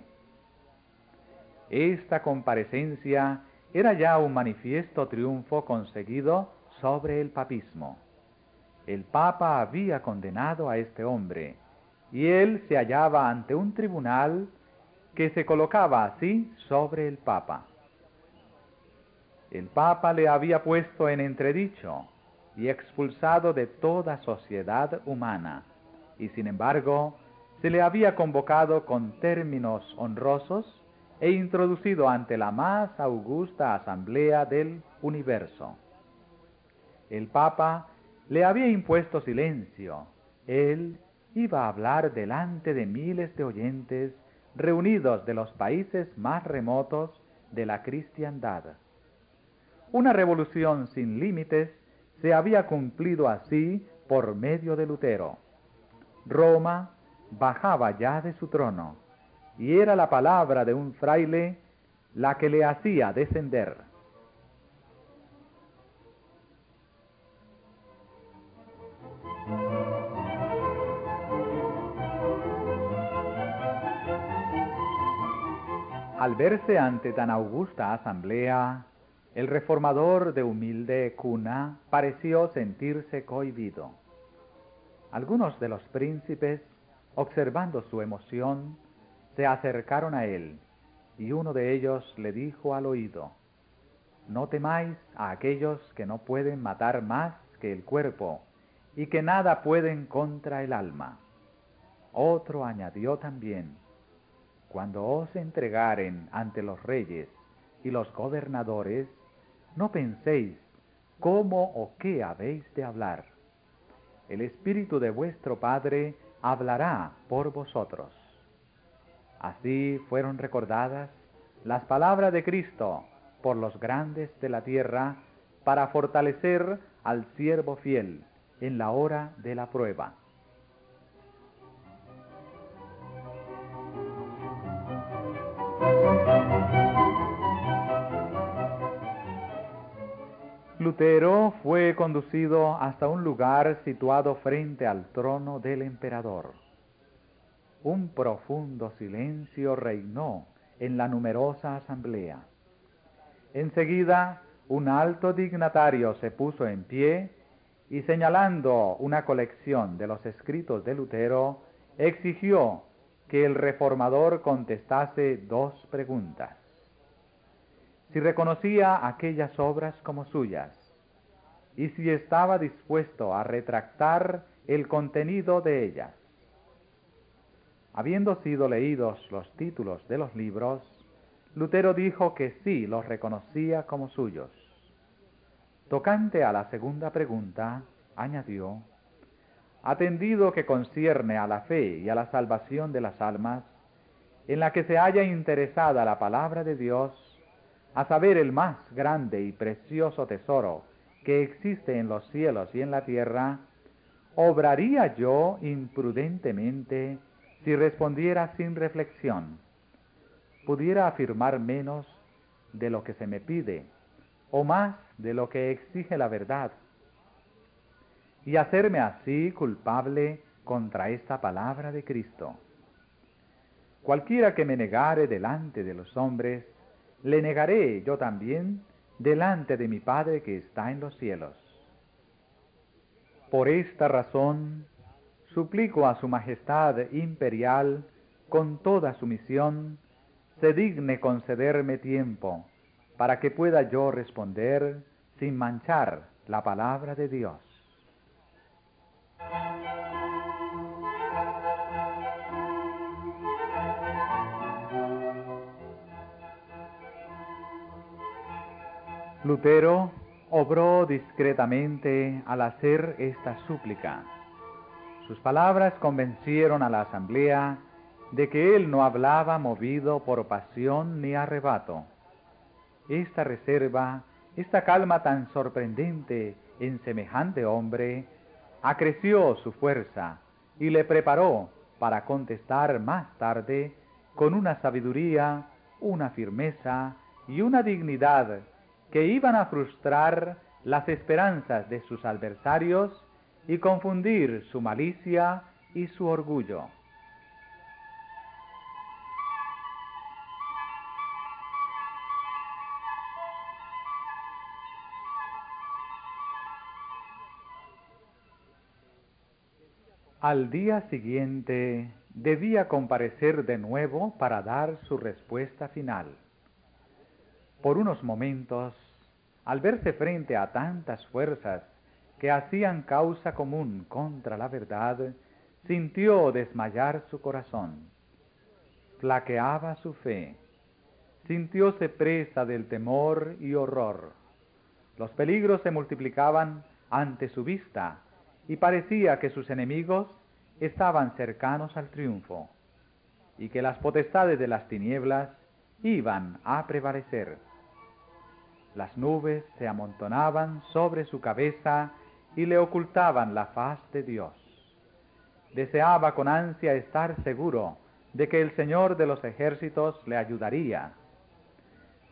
Esta comparecencia era ya un manifiesto triunfo conseguido sobre el papismo. El Papa había condenado a este hombre, y él se hallaba ante un tribunal que se colocaba así sobre el Papa. El Papa le había puesto en entredicho y expulsado de toda sociedad humana, y sin embargo se le había convocado con términos honrosos e introducido ante la más augusta asamblea del universo. El Papa le había impuesto silencio. Él iba a hablar delante de miles de oyentes reunidos de los países más remotos de la cristiandad. Una revolución sin límites se había cumplido así por medio de Lutero. Roma bajaba ya de su trono, y era la palabra de un fraile la que le hacía descender. Al verse ante tan augusta asamblea, el reformador de humilde cuna pareció sentirse cohibido. Algunos de los príncipes, observando su emoción, se acercaron a él, y uno de ellos le dijo al oído: «No temáis a aquellos que no pueden matar más que el cuerpo, y que nada pueden contra el alma». Otro añadió también: «Cuando os entregaren ante los reyes y los gobernadores, no penséis cómo o qué habéis de hablar. El Espíritu de vuestro Padre hablará por vosotros». Así fueron recordadas las palabras de Cristo por los grandes de la tierra para fortalecer al siervo fiel en la hora de la prueba. Lutero fue conducido hasta un lugar situado frente al trono del emperador. Un profundo silencio reinó en la numerosa asamblea. Enseguida, un alto dignatario se puso en pie y, señalando una colección de los escritos de Lutero, exigió que el reformador contestase dos preguntas: si reconocía aquellas obras como suyas, y si estaba dispuesto a retractar el contenido de ellas. Habiendo sido leídos los títulos de los libros, Lutero dijo que sí los reconocía como suyos. Tocante a la segunda pregunta, añadió: atendido que concierne a la fe y a la salvación de las almas, en la que se halla interesada la palabra de Dios, a saber, el más grande y precioso tesoro que existe en los cielos y en la tierra, ¿obraría yo imprudentemente si respondiera sin reflexión? ¿Pudiera afirmar menos de lo que se me pide, o más de lo que exige la verdad, y hacerme así culpable contra esta palabra de Cristo? Cualquiera que me negare delante de los hombres, le negaré yo también delante de mi Padre que está en los cielos. Por esta razón, suplico a su Majestad Imperial, con toda sumisión, se digne concederme tiempo, para que pueda yo responder sin manchar la palabra de Dios. Lutero obró discretamente al hacer esta súplica. Sus palabras convencieron a la asamblea de que él no hablaba movido por pasión ni arrebato. Esta reserva, esta calma tan sorprendente en semejante hombre, acreció su fuerza y le preparó para contestar más tarde con una sabiduría, una firmeza y una dignidad que iban a frustrar las esperanzas de sus adversarios y confundir su malicia y su orgullo. Al día siguiente debía comparecer de nuevo para dar su respuesta final. Por unos momentos, al verse frente a tantas fuerzas que hacían causa común contra la verdad, sintió desmayar su corazón. Flaqueaba su fe. Sintióse presa del temor y horror. Los peligros se multiplicaban ante su vista y parecía que sus enemigos estaban cercanos al triunfo y que las potestades de las tinieblas iban a prevalecer. Las nubes se amontonaban sobre su cabeza y le ocultaban la faz de Dios. Deseaba con ansia estar seguro de que el Señor de los ejércitos le ayudaría.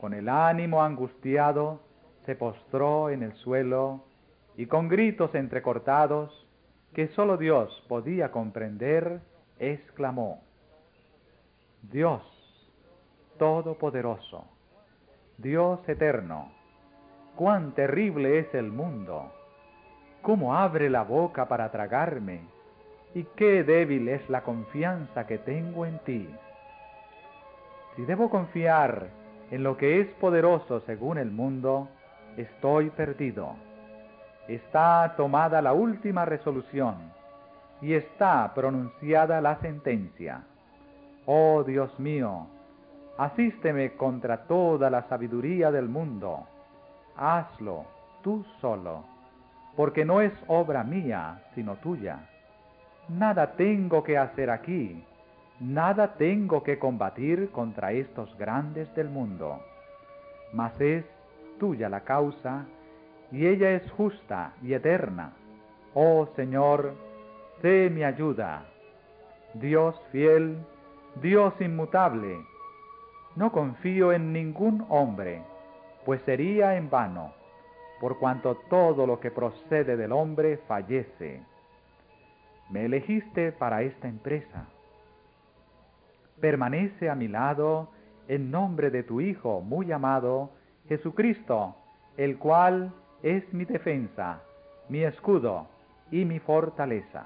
Con el ánimo angustiado, se postró en el suelo y con gritos entrecortados, que sólo Dios podía comprender, exclamó: Dios Todopoderoso, Dios eterno, cuán terrible es el mundo, cómo abre la boca para tragarme, y qué débil es la confianza que tengo en ti. Si debo confiar en lo que es poderoso según el mundo, estoy perdido. Está tomada la última resolución y está pronunciada la sentencia. Oh Dios mío, asísteme contra toda la sabiduría del mundo. Hazlo tú solo, porque no es obra mía, sino tuya. Nada tengo que hacer aquí, nada tengo que combatir contra estos grandes del mundo. Mas es tuya la causa, y ella es justa y eterna. Oh Señor, sé mi ayuda. Dios fiel, Dios inmutable, no confío en ningún hombre, pues sería en vano, por cuanto todo lo que procede del hombre fallece. Me elegiste para esta empresa. Permanece a mi lado en nombre de tu Hijo muy amado, Jesucristo, el cual es mi defensa, mi escudo y mi fortaleza.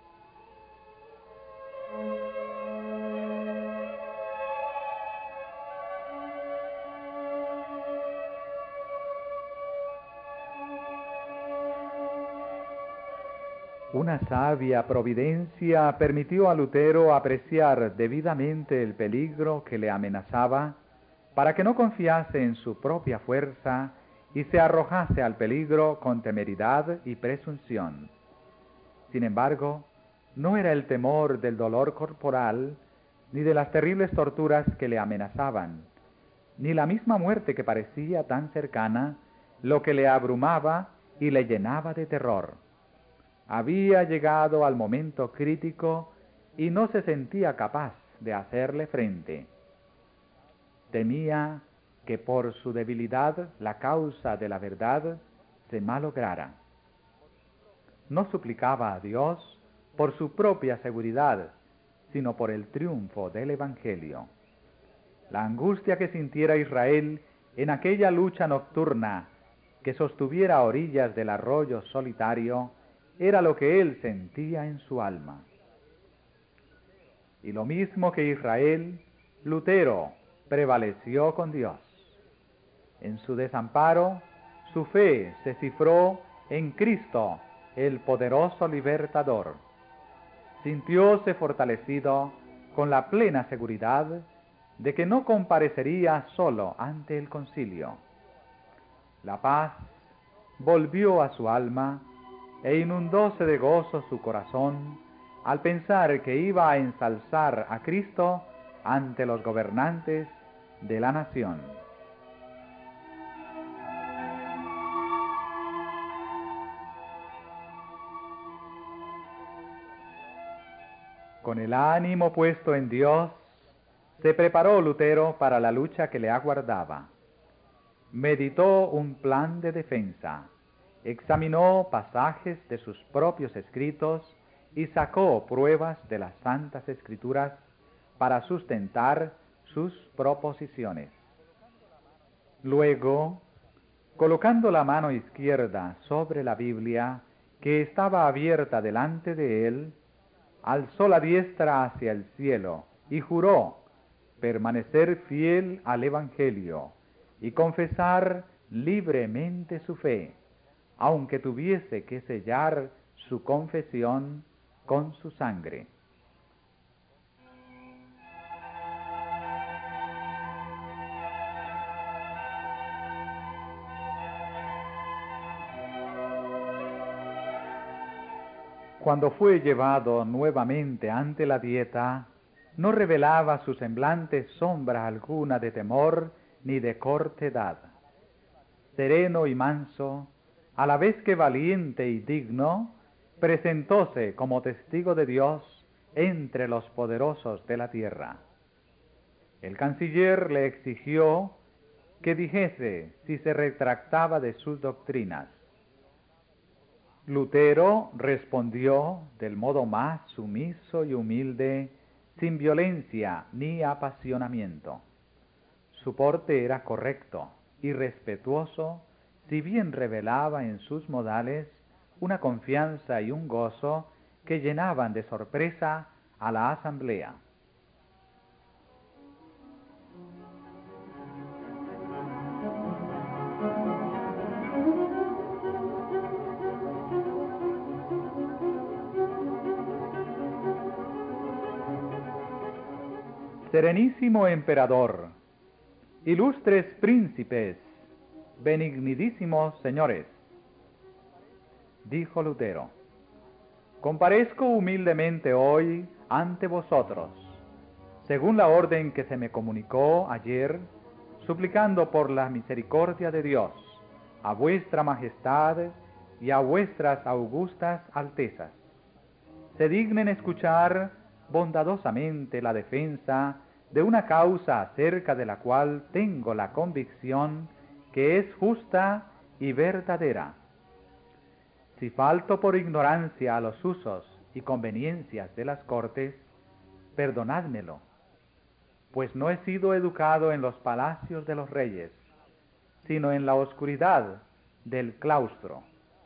Una sabia providencia permitió a Lutero apreciar debidamente el peligro que le amenazaba, para que no confiase en su propia fuerza y se arrojase al peligro con temeridad y presunción. Sin embargo, no era el temor del dolor corporal, ni de las terribles torturas que le amenazaban, ni la misma muerte que parecía tan cercana, lo que le abrumaba y le llenaba de terror. Había llegado al momento crítico y no se sentía capaz de hacerle frente. Temía que por su debilidad la causa de la verdad se malograra. No suplicaba a Dios por su propia seguridad, sino por el triunfo del Evangelio. La angustia que sintiera Israel en aquella lucha nocturna que sostuviera a orillas del arroyo solitario era lo que él sentía en su alma. Y lo mismo que Israel, Lutero prevaleció con Dios. En su desamparo, su fe se cifró en Cristo, el poderoso libertador. Sintióse fortalecido con la plena seguridad de que no comparecería solo ante el concilio. La paz volvió a su alma e inundóse de gozo su corazón al pensar que iba a ensalzar a Cristo ante los gobernantes de la nación. Con el ánimo puesto en Dios, se preparó Lutero para la lucha que le aguardaba. Meditó un plan de defensa, examinó pasajes de sus propios escritos y sacó pruebas de las Santas Escrituras para sustentar sus proposiciones. Luego, colocando la mano izquierda sobre la Biblia, que estaba abierta delante de él, alzó la diestra hacia el cielo y juró permanecer fiel al Evangelio y confesar libremente su fe, aunque tuviese que sellar su confesión con su sangre. Cuando fue llevado nuevamente ante la dieta, no revelaba su semblante sombra alguna de temor ni de cortedad. Sereno y manso, a la vez que valiente y digno, presentóse como testigo de Dios entre los poderosos de la tierra. El canciller le exigió que dijese si se retractaba de sus doctrinas. Lutero respondió del modo más sumiso y humilde, sin violencia ni apasionamiento. Su porte era correcto y respetuoso, si bien revelaba en sus modales una confianza y un gozo que llenaban de sorpresa a la asamblea. Serenísimo emperador, ilustres príncipes, benignidísimos señores, dijo Lutero, comparezco humildemente hoy ante vosotros, según la orden que se me comunicó ayer, suplicando por la misericordia de Dios a vuestra majestad y a vuestras augustas altezas, se dignen escuchar bondadosamente la defensa de una causa acerca de la cual tengo la convicción que es justa y verdadera. Si falto por ignorancia a los usos y conveniencias de las cortes, perdonádmelo, pues no he sido educado en los palacios de los reyes, sino en la oscuridad del claustro.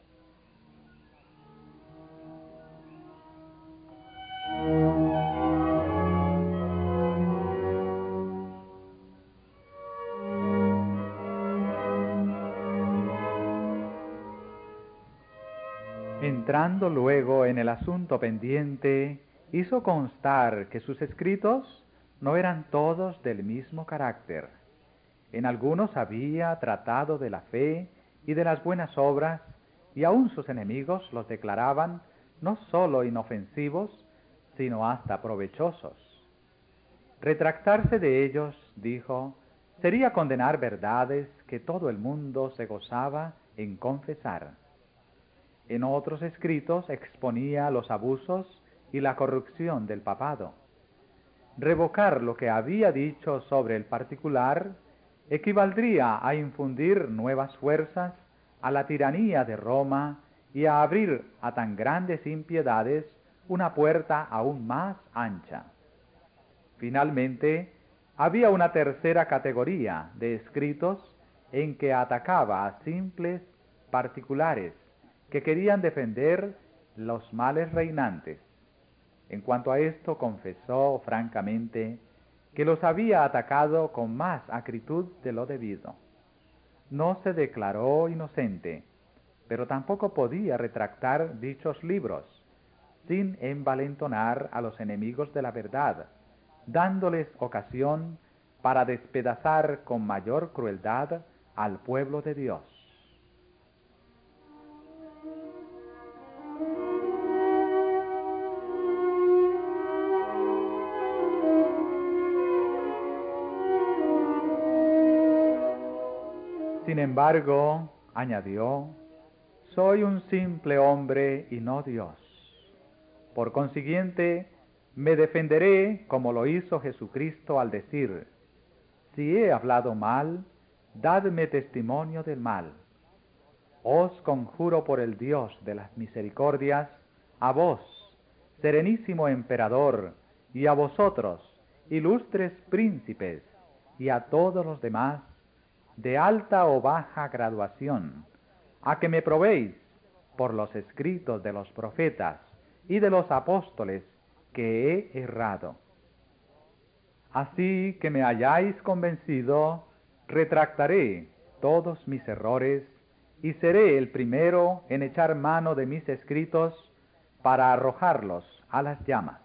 Entrando luego en el asunto pendiente, hizo constar que sus escritos no eran todos del mismo carácter. En algunos había tratado de la fe y de las buenas obras, y aun sus enemigos los declaraban no sólo inofensivos, sino hasta provechosos. Retractarse de ellos, dijo, sería condenar verdades que todo el mundo se gozaba en confesar. En otros escritos exponía los abusos y la corrupción del papado. Revocar lo que había dicho sobre el particular equivaldría a infundir nuevas fuerzas a la tiranía de Roma y a abrir a tan grandes impiedades una puerta aún más ancha. Finalmente, había una tercera categoría de escritos en que atacaba a simples particulares que querían defender los males reinantes. En cuanto a esto, confesó francamente que los había atacado con más acritud de lo debido. No se declaró inocente, pero tampoco podía retractar dichos libros, sin envalentonar a los enemigos de la verdad, dándoles ocasión para despedazar con mayor crueldad al pueblo de Dios. Sin embargo, añadió, soy un simple hombre y no Dios. Por consiguiente, me defenderé como lo hizo Jesucristo al decir, si he hablado mal, dadme testimonio del mal. Os conjuro por el Dios de las misericordias, a vos, serenísimo emperador, y a vosotros, ilustres príncipes, y a todos los demás, de alta o baja graduación, a que me probéis por los escritos de los profetas y de los apóstoles que he errado. Así que me hayáis convencido, retractaré todos mis errores y seré el primero en echar mano de mis escritos para arrojarlos a las llamas.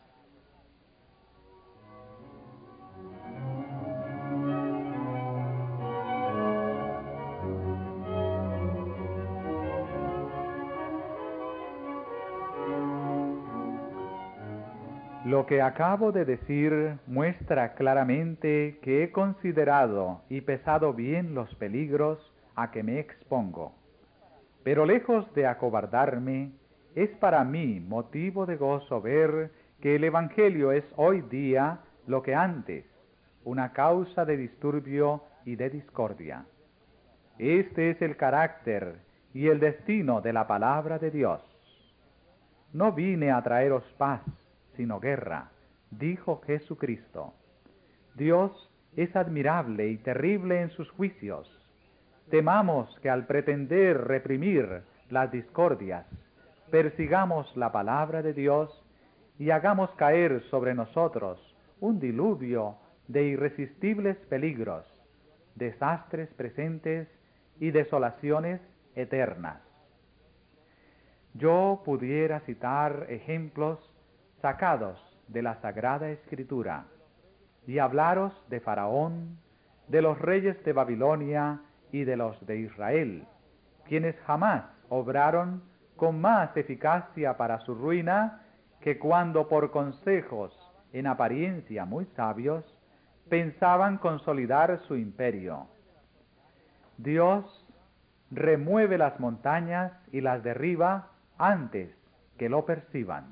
Lo que acabo de decir muestra claramente que he considerado y pesado bien los peligros a que me expongo. Pero lejos de acobardarme, es para mí motivo de gozo ver que el Evangelio es hoy día lo que antes, una causa de disturbio y de discordia. Este es el carácter y el destino de la palabra de Dios. No vine a traeros paz, sino guerra, dijo Jesucristo. Dios es admirable y terrible en sus juicios. Temamos que al pretender reprimir las discordias, persigamos la palabra de Dios y hagamos caer sobre nosotros un diluvio de irresistibles peligros, desastres presentes y desolaciones eternas. Yo pudiera citar ejemplos sacados de la Sagrada Escritura y hablaros de Faraón, de los reyes de Babilonia y de los de Israel, quienes jamás obraron con más eficacia para su ruina que cuando por consejos en apariencia muy sabios pensaban consolidar su imperio. Dios remueve las montañas y las derriba antes que lo perciban.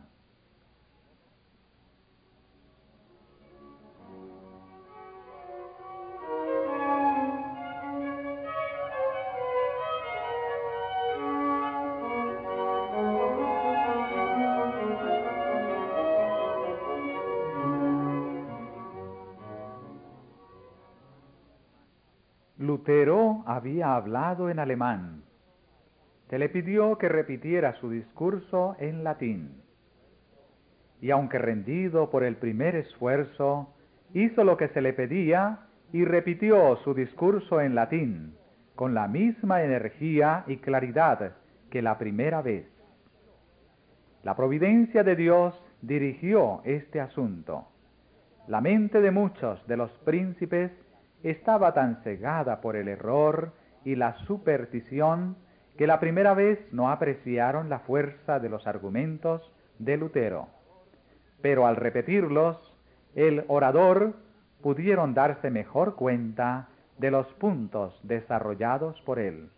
Lutero había hablado en alemán. Se le pidió que repitiera su discurso en latín. Y aunque rendido por el primer esfuerzo, hizo lo que se le pedía y repitió su discurso en latín, con la misma energía y claridad que la primera vez. La providencia de Dios dirigió este asunto. La mente de muchos de los príncipes estaba tan cegada por el error y la superstición que la primera vez no apreciaron la fuerza de los argumentos de Lutero. Pero al repetirlos, el orador pudieron darse mejor cuenta de los puntos desarrollados por él.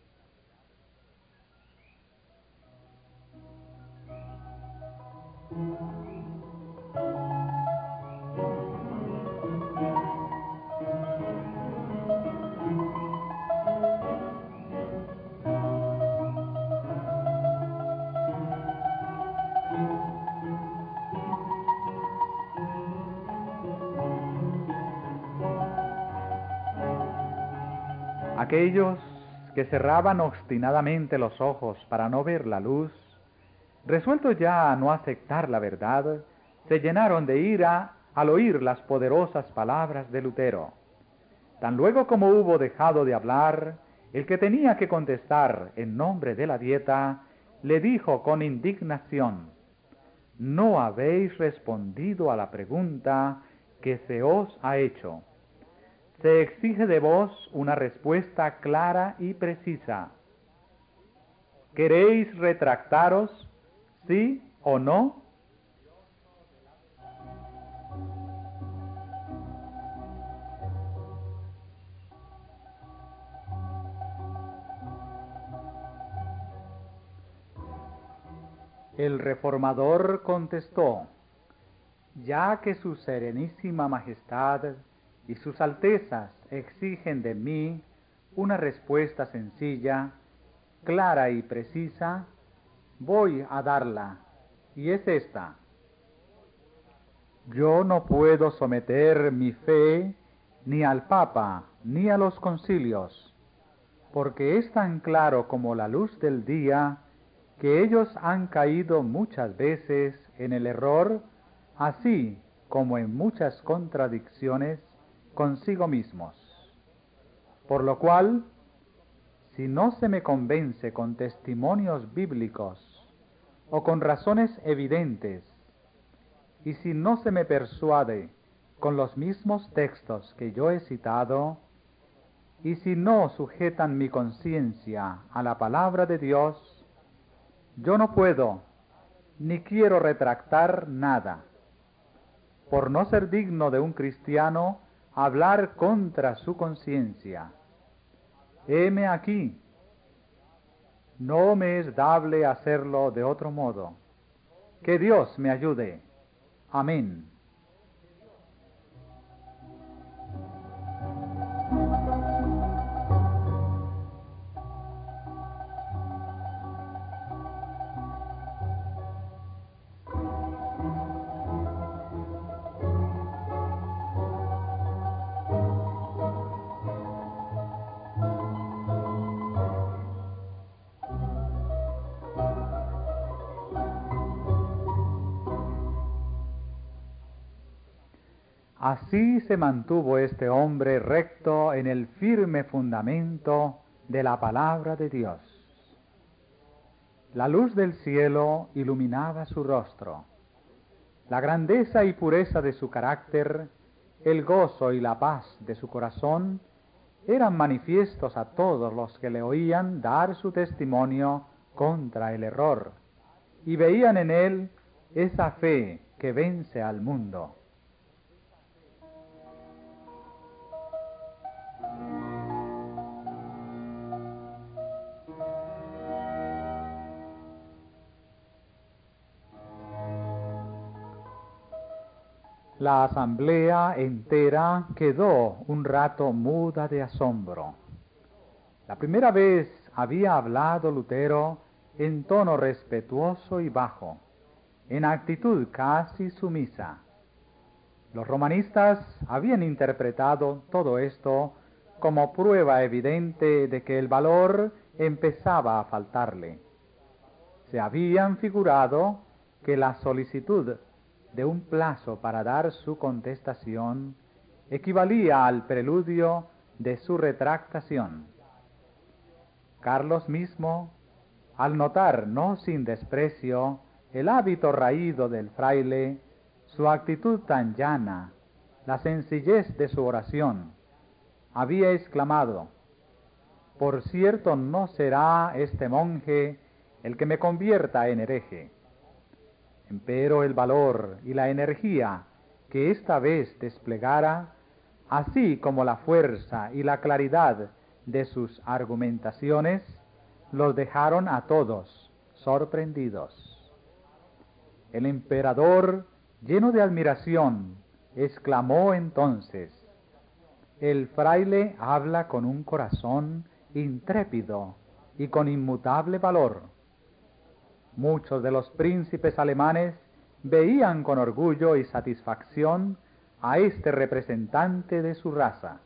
Aquellos que cerraban obstinadamente los ojos para no ver la luz, resueltos ya a no aceptar la verdad, se llenaron de ira al oír las poderosas palabras de Lutero. Tan luego como hubo dejado de hablar, el que tenía que contestar en nombre de la Dieta, le dijo con indignación: «No habéis respondido a la pregunta que se os ha hecho. Se exige de vos una respuesta clara y precisa. ¿Queréis retractaros, sí o no?» El reformador contestó: «Ya que su serenísima majestad y sus altezas exigen de mí una respuesta sencilla, clara y precisa, voy a darla, y es esta. Yo no puedo someter mi fe ni al Papa ni a los concilios, porque es tan claro como la luz del día que ellos han caído muchas veces en el error, así como en muchas contradicciones consigo mismos. Por lo cual, si no se me convence con testimonios bíblicos o con razones evidentes, y si no se me persuade con los mismos textos que yo he citado, y si no sujetan mi conciencia a la palabra de Dios, yo no puedo ni quiero retractar nada, por no ser digno de un cristiano hablar contra su conciencia. Heme aquí. No me es dable hacerlo de otro modo. Que Dios me ayude. Amén. Así se mantuvo este hombre recto en el firme fundamento de la palabra de Dios. La luz del cielo iluminaba su rostro. La grandeza y pureza de su carácter, el gozo y la paz de su corazón, eran manifiestos a todos los que le oían dar su testimonio contra el error, y veían en él esa fe que vence al mundo. La asamblea entera quedó un rato muda de asombro. La primera vez había hablado Lutero en tono respetuoso y bajo, en actitud casi sumisa. Los romanistas habían interpretado todo esto como prueba evidente de que el valor empezaba a faltarle. Se habían figurado que la solicitud de un plazo para dar su contestación equivalía al preludio de su retractación. Carlos mismo, al notar no sin desprecio el hábito raído del fraile, su actitud tan llana, la sencillez de su oración, había exclamado: «Por cierto no será este monje el que me convierta en hereje». Empero el valor y la energía que esta vez desplegara, así como la fuerza y la claridad de sus argumentaciones, los dejaron a todos sorprendidos. El emperador, lleno de admiración, exclamó entonces: «El fraile habla con un corazón intrépido y con inmutable valor». Muchos de los príncipes alemanes veían con orgullo y satisfacción a este representante de su raza.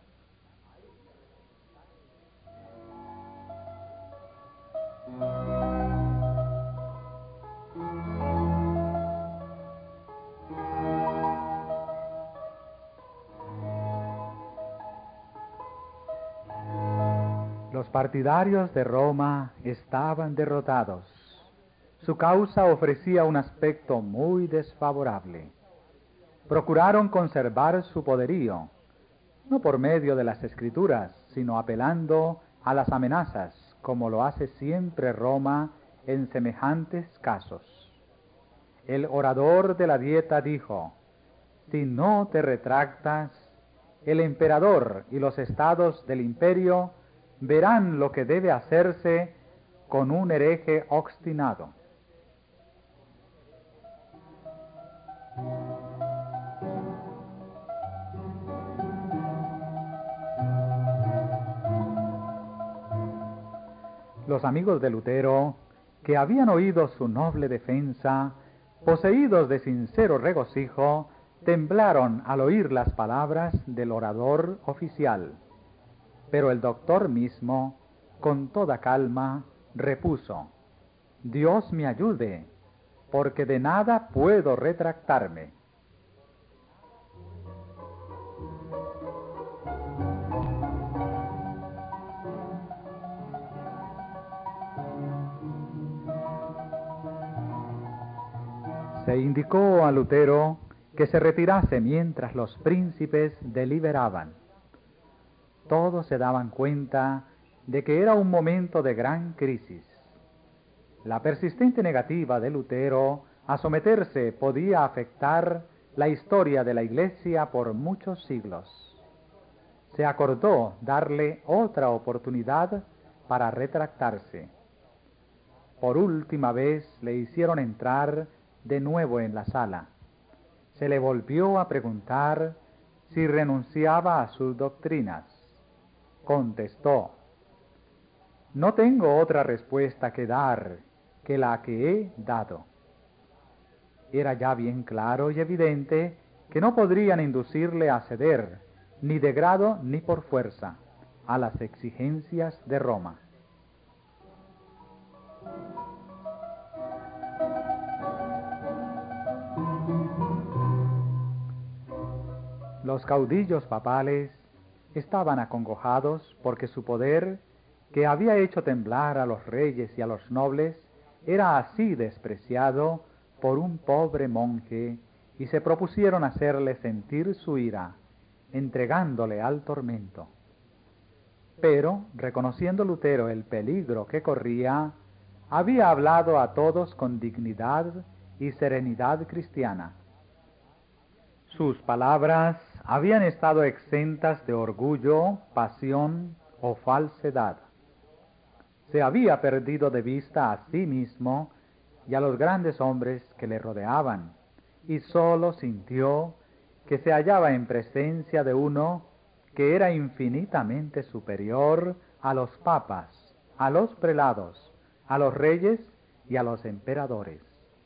Los partidarios de Roma estaban derrotados. Su causa ofrecía un aspecto muy desfavorable. Procuraron conservar su poderío, no por medio de las escrituras, sino apelando a las amenazas, como lo hace siempre Roma en semejantes casos. El orador de la Dieta dijo: «Si no te retractas, el emperador y los estados del imperio verán lo que debe hacerse con un hereje obstinado». Los amigos de Lutero, que habían oído su noble defensa, poseídos de sincero regocijo, temblaron al oír las palabras del orador oficial. Pero el doctor mismo, con toda calma, repuso: «Dios me ayude, porque de nada puedo retractarme». Se indicó a Lutero que se retirase mientras los príncipes deliberaban. Todos se daban cuenta de que era un momento de gran crisis. La persistente negativa de Lutero a someterse podía afectar la historia de la Iglesia por muchos siglos. Se acordó darle otra oportunidad para retractarse. Por última vez le hicieron entrar de nuevo en la sala. Se le volvió a preguntar si renunciaba a sus doctrinas. Contestó: «No tengo otra respuesta que dar que la que he dado». Era ya bien claro y evidente que no podrían inducirle a ceder, ni de grado ni por fuerza, a las exigencias de Roma. Los caudillos papales estaban acongojados porque su poder, que había hecho temblar a los reyes y a los nobles, era así despreciado por un pobre monje, y se propusieron hacerle sentir su ira, entregándole al tormento. Pero, reconociendo Lutero el peligro que corría, había hablado a todos con dignidad y serenidad cristiana. Sus palabras habían estado exentas de orgullo, pasión o falsedad. Se había perdido de vista a sí mismo y a los grandes hombres que le rodeaban, y sólo sintió que se hallaba en presencia de uno que era infinitamente superior a los papas, a los prelados, a los reyes y a los emperadores.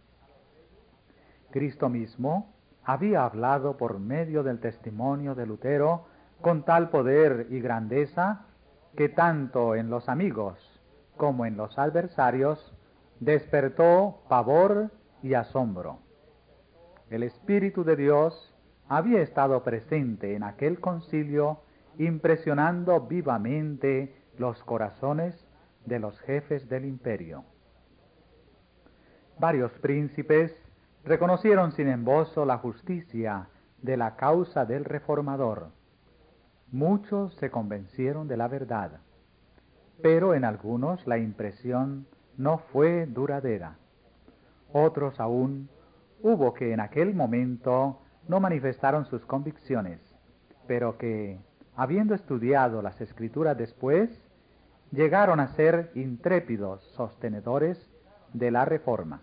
Cristo mismo había hablado por medio del testimonio de Lutero con tal poder y grandeza que tanto en los amigos como en los adversarios despertó pavor y asombro. El Espíritu de Dios había estado presente en aquel concilio, impresionando vivamente los corazones de los jefes del imperio. Varios príncipes reconocieron sin embozo la justicia de la causa del reformador. Muchos se convencieron de la verdad, pero en algunos la impresión no fue duradera. Otros aún hubo que en aquel momento no manifestaron sus convicciones, pero que, habiendo estudiado las Escrituras después, llegaron a ser intrépidos sostenedores de la reforma.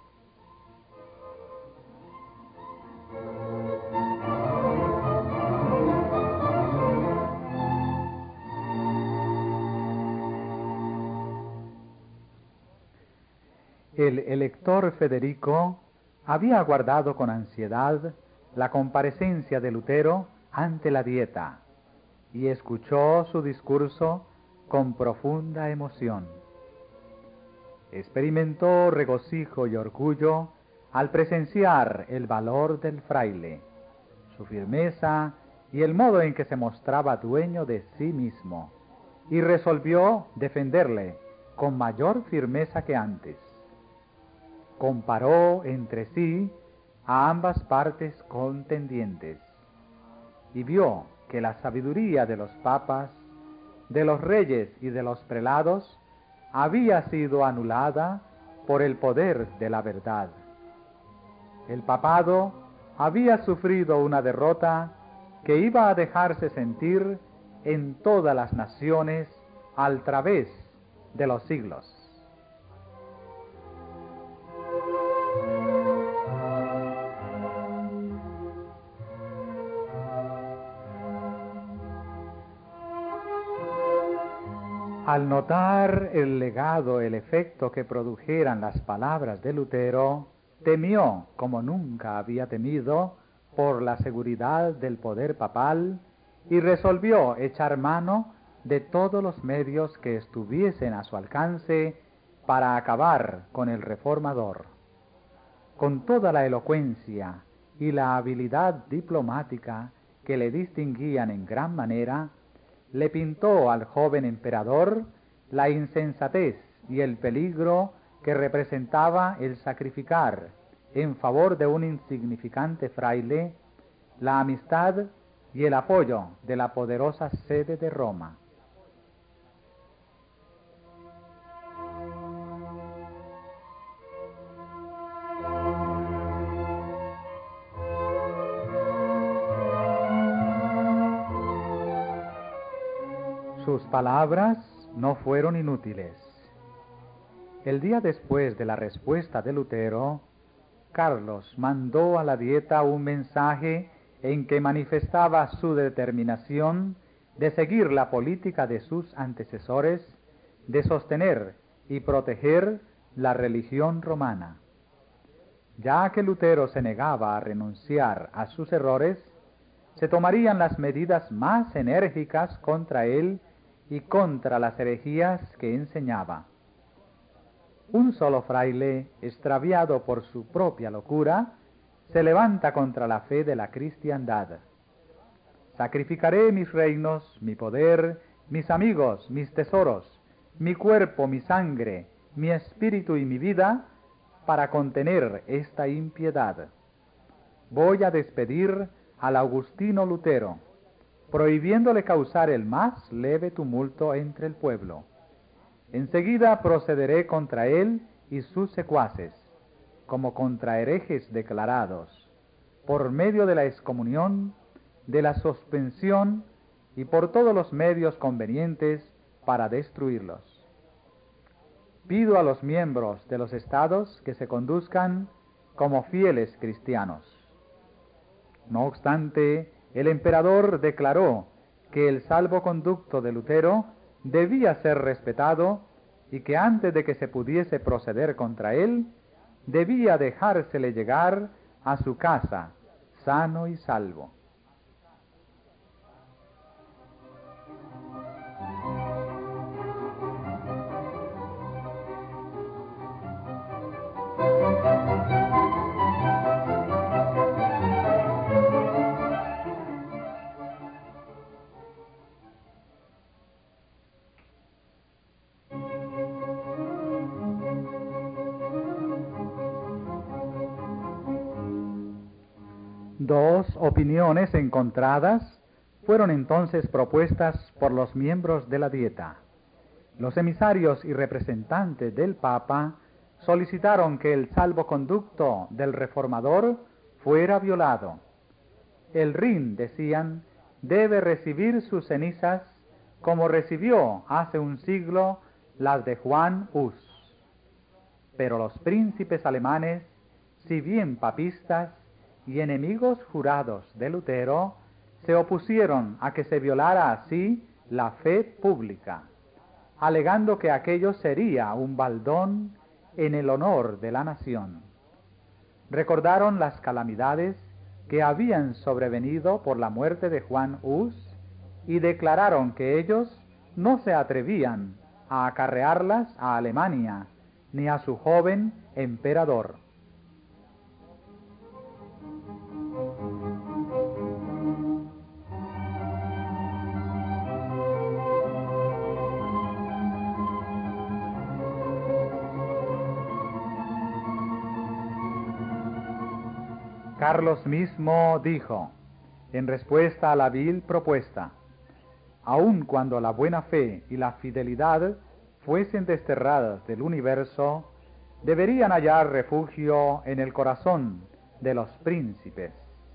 El elector Federico había aguardado con ansiedad la comparecencia de Lutero ante la Dieta y escuchó su discurso con profunda emoción. Experimentó regocijo y orgullo al presenciar el valor del fraile, su firmeza y el modo en que se mostraba dueño de sí mismo, y resolvió defenderle con mayor firmeza que antes. Comparó entre sí a ambas partes contendientes y vio que la sabiduría de los papas, de los reyes y de los prelados había sido anulada por el poder de la verdad. El papado había sufrido una derrota que iba a dejarse sentir en todas las naciones al través de los siglos. Al notar el legado, el efecto que produjeran las palabras de Lutero, temió como nunca había temido por la seguridad del poder papal y resolvió echar mano de todos los medios que estuviesen a su alcance para acabar con el reformador. Con toda la elocuencia y la habilidad diplomática que le distinguían en gran manera, le pintó al joven emperador la insensatez y el peligro que representaba el sacrificar en favor de un insignificante fraile la amistad y el apoyo de la poderosa sede de Roma. Sus palabras no fueron inútiles. El día después de la respuesta de Lutero, Carlos mandó a la Dieta un mensaje en que manifestaba su determinación de seguir la política de sus antecesores, de sostener y proteger la religión romana. Ya que Lutero se negaba a renunciar a sus errores, se tomarían las medidas más enérgicas contra él y contra las herejías que enseñaba. Un solo fraile, extraviado por su propia locura, se levanta contra la fe de la cristiandad. Sacrificaré mis reinos, mi poder, mis amigos, mis tesoros, mi cuerpo, mi sangre, mi espíritu y mi vida para contener esta impiedad. Voy a despedir al Augustino Lutero, prohibiéndole causar el más leve tumulto entre el pueblo. Enseguida procederé contra él y sus secuaces, como contra herejes declarados, por medio de la excomunión, de la suspensión y por todos los medios convenientes para destruirlos. Pido a los miembros de los estados que se conduzcan como fieles cristianos. No obstante, el emperador declaró que el salvoconducto de Lutero debía ser respetado y que antes de que se pudiese proceder contra él, debía dejársele llegar a su casa sano y salvo. Dos opiniones encontradas fueron entonces propuestas por los miembros de la Dieta. Los emisarios y representantes del Papa solicitaron que el salvoconducto del reformador fuera violado. El Rin, decían, debe recibir sus cenizas como recibió hace un siglo las de Juan Hus. Pero los príncipes alemanes, si bien papistas y enemigos jurados de Lutero, se opusieron a que se violara así la fe pública, alegando que aquello sería un baldón en el honor de la nación. Recordaron las calamidades que habían sobrevenido por la muerte de Juan Hus y declararon que ellos no se atrevían a acarrearlas a Alemania ni a su joven emperador. Carlos mismo dijo, en respuesta a la vil propuesta: aun cuando la buena fe y la fidelidad fuesen desterradas del universo, deberían hallar refugio en el corazón de los príncipes.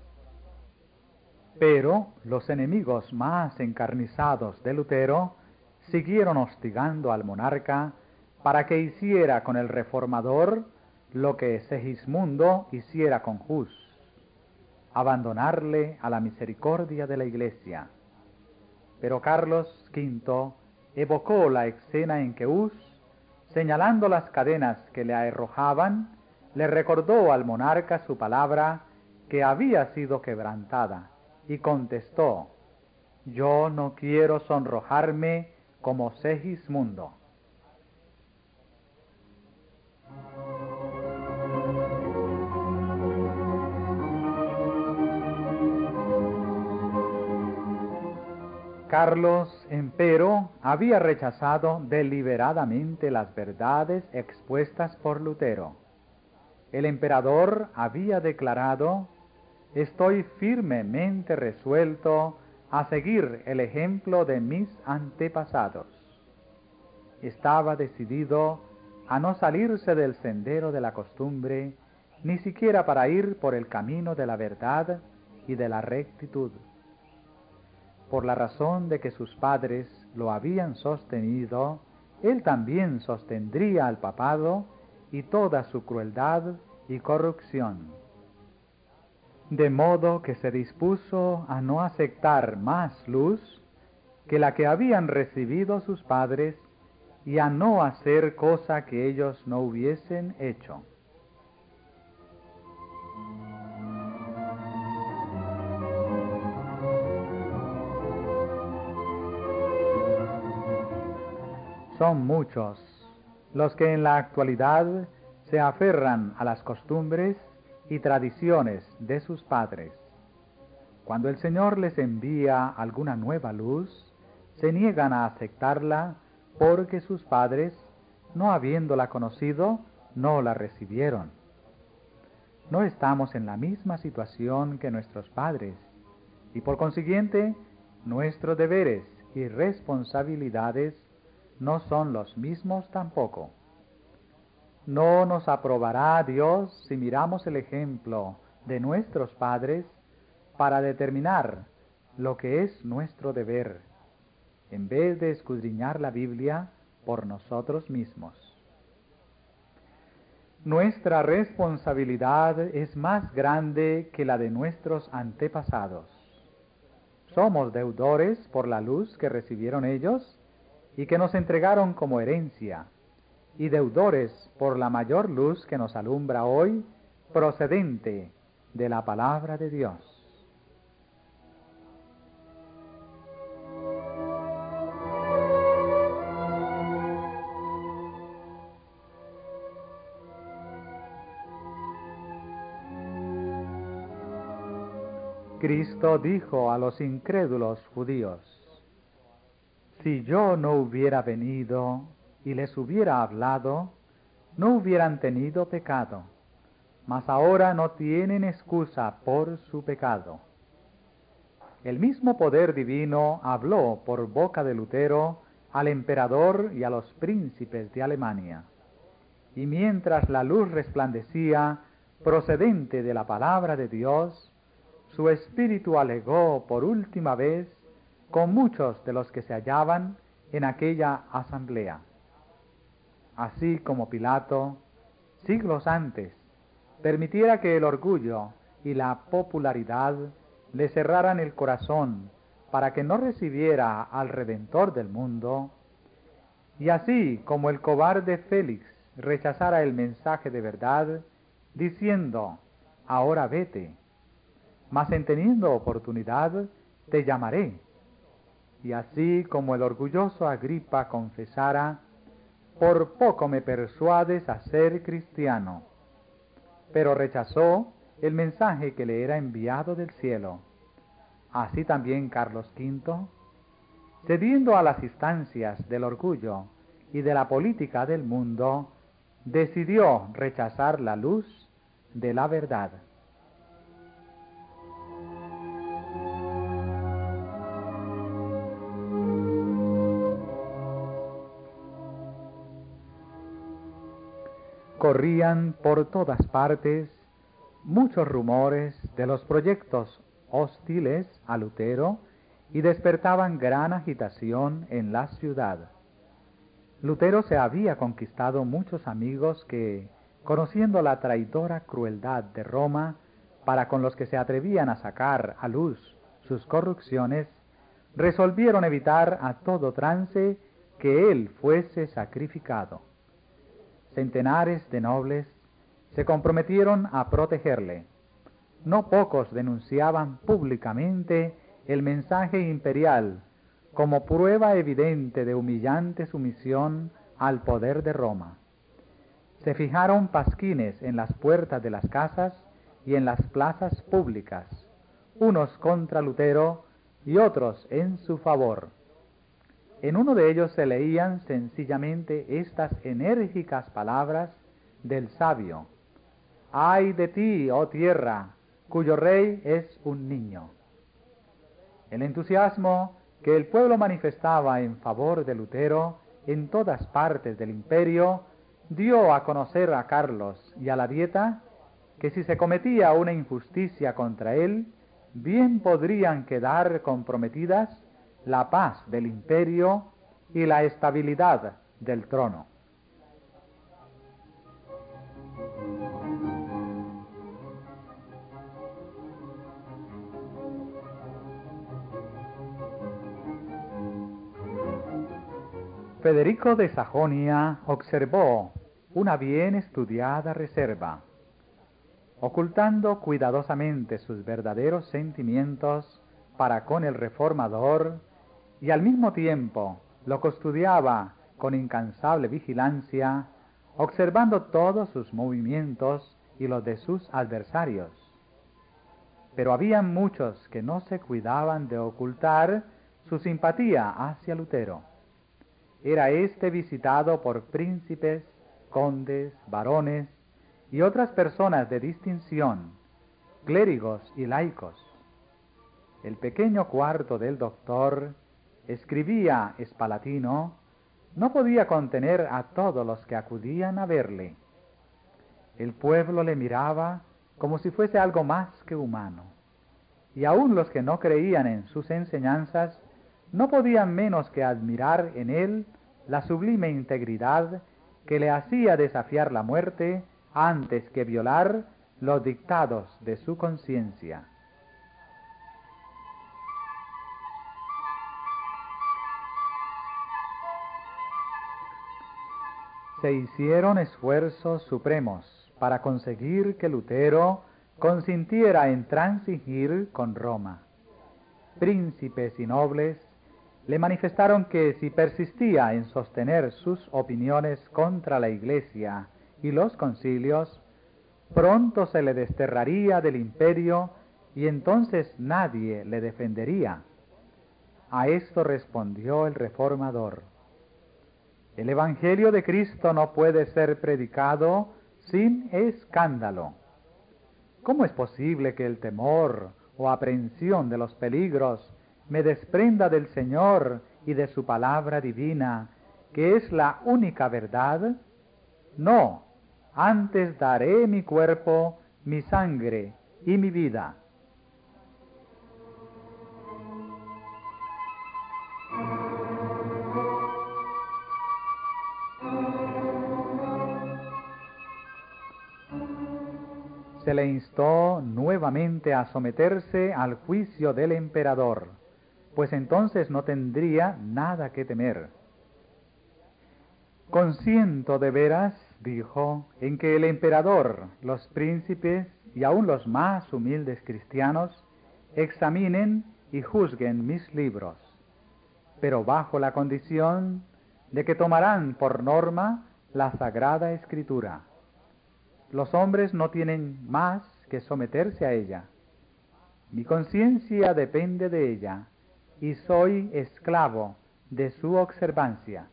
Pero los enemigos más encarnizados de Lutero siguieron hostigando al monarca para que hiciera con el reformador lo que Segismundo hiciera con Hus: abandonarle a la misericordia de la Iglesia. Pero Carlos V evocó la escena en que Hus, señalando las cadenas que le arrojaban, le recordó al monarca su palabra que había sido quebrantada, y contestó: yo no quiero sonrojarme como Segismundo. Carlos, empero, había rechazado deliberadamente las verdades expuestas por Lutero. El emperador había declarado: estoy firmemente resuelto a seguir el ejemplo de mis antepasados. Estaba decidido a no salirse del sendero de la costumbre, ni siquiera para ir por el camino de la verdad y de la rectitud. Por la razón de que sus padres lo habían sostenido, él también sostendría al papado y toda su crueldad y corrupción. De modo que se dispuso a no aceptar más luz que la que habían recibido sus padres y a no hacer cosa que ellos no hubiesen hecho. Son muchos los que en la actualidad se aferran a las costumbres y tradiciones de sus padres. Cuando el Señor les envía alguna nueva luz, se niegan a aceptarla porque sus padres, no habiéndola conocido, no la recibieron. No estamos en la misma situación que nuestros padres, y por consiguiente, nuestros deberes y responsabilidades no son los mismos tampoco. No nos aprobará Dios si miramos el ejemplo de nuestros padres para determinar lo que es nuestro deber, en vez de escudriñar la Biblia por nosotros mismos. Nuestra responsabilidad es más grande que la de nuestros antepasados. Somos deudores por la luz que recibieron ellos y que nos entregaron como herencia, y deudores por la mayor luz que nos alumbra hoy, procedente de la palabra de Dios. Cristo dijo a los incrédulos judíos: si yo no hubiera venido y les hubiera hablado, no hubieran tenido pecado, mas ahora no tienen excusa por su pecado. El mismo poder divino habló por boca de Lutero al emperador y a los príncipes de Alemania. Y mientras la luz resplandecía procedente de la palabra de Dios, su espíritu alegó por última vez con muchos de los que se hallaban en aquella asamblea. Así como Pilato, siglos antes, permitiera que el orgullo y la popularidad le cerraran el corazón para que no recibiera al Redentor del mundo, y así como el cobarde Félix rechazara el mensaje de verdad, diciendo: ahora vete, mas en teniendo oportunidad te llamaré. Y así como el orgulloso Agripa confesara: por poco me persuades a ser cristiano, pero rechazó el mensaje que le era enviado del cielo. Así también Carlos V, cediendo a las instancias del orgullo y de la política del mundo, decidió rechazar la luz de la verdad. Corrían por todas partes muchos rumores de los proyectos hostiles a Lutero y despertaban gran agitación en la ciudad. Lutero se había conquistado muchos amigos que, conociendo la traidora crueldad de Roma para con los que se atrevían a sacar a luz sus corrupciones, resolvieron evitar a todo trance que él fuese sacrificado. Centenares de nobles se comprometieron a protegerle. No pocos denunciaban públicamente el mensaje imperial como prueba evidente de humillante sumisión al poder de Roma. Se fijaron pasquines en las puertas de las casas y en las plazas públicas, unos contra Lutero y otros en su favor. En uno de ellos se leían sencillamente estas enérgicas palabras del sabio: ¡ay de ti, oh tierra, cuyo rey es un niño! El entusiasmo que el pueblo manifestaba en favor de Lutero en todas partes del imperio dio a conocer a Carlos y a la Dieta que si se cometía una injusticia contra él, bien podrían quedar comprometidas la paz del imperio y la estabilidad del trono. Federico de Sajonia observó una bien estudiada reserva, ocultando cuidadosamente sus verdaderos sentimientos para con el reformador, y al mismo tiempo lo custodiaba con incansable vigilancia, observando todos sus movimientos y los de sus adversarios. pero había muchos que no se cuidaban de ocultar su simpatía hacia Lutero. Era éste visitado por príncipes, condes, varones y otras personas de distinción, clérigos y laicos. El pequeño cuarto del doctor, escribía Spalatina, no podía contener a todos los que acudían a verle. El pueblo le miraba como si fuese algo más que humano, y aun los que no creían en sus enseñanzas no podían menos que admirar en él la sublime integridad que le hacía desafiar la muerte antes que violar los dictados de su conciencia. Se hicieron esfuerzos supremos para conseguir que Lutero consintiera en transigir con Roma. Príncipes y nobles le manifestaron que si persistía en sostener sus opiniones contra la Iglesia y los concilios, pronto se le desterraría del imperio y entonces nadie le defendería. A esto respondió el reformador: el Evangelio de Cristo no puede ser predicado sin escándalo. ¿Cómo es posible que el temor o aprehensión de los peligros me desprenda del Señor y de su palabra divina, que es la única verdad? No, antes daré mi cuerpo, mi sangre y mi vida. Se le instó nuevamente a someterse al juicio del emperador, pues entonces no tendría nada que temer. Consiento de veras, dijo, en que el emperador, los príncipes y aun los más humildes cristianos examinen y juzguen mis libros, pero bajo la condición de que tomarán por norma la Sagrada Escritura. Los hombres no tienen más que someterse a ella. Mi conciencia depende de ella y soy esclavo de su observancia.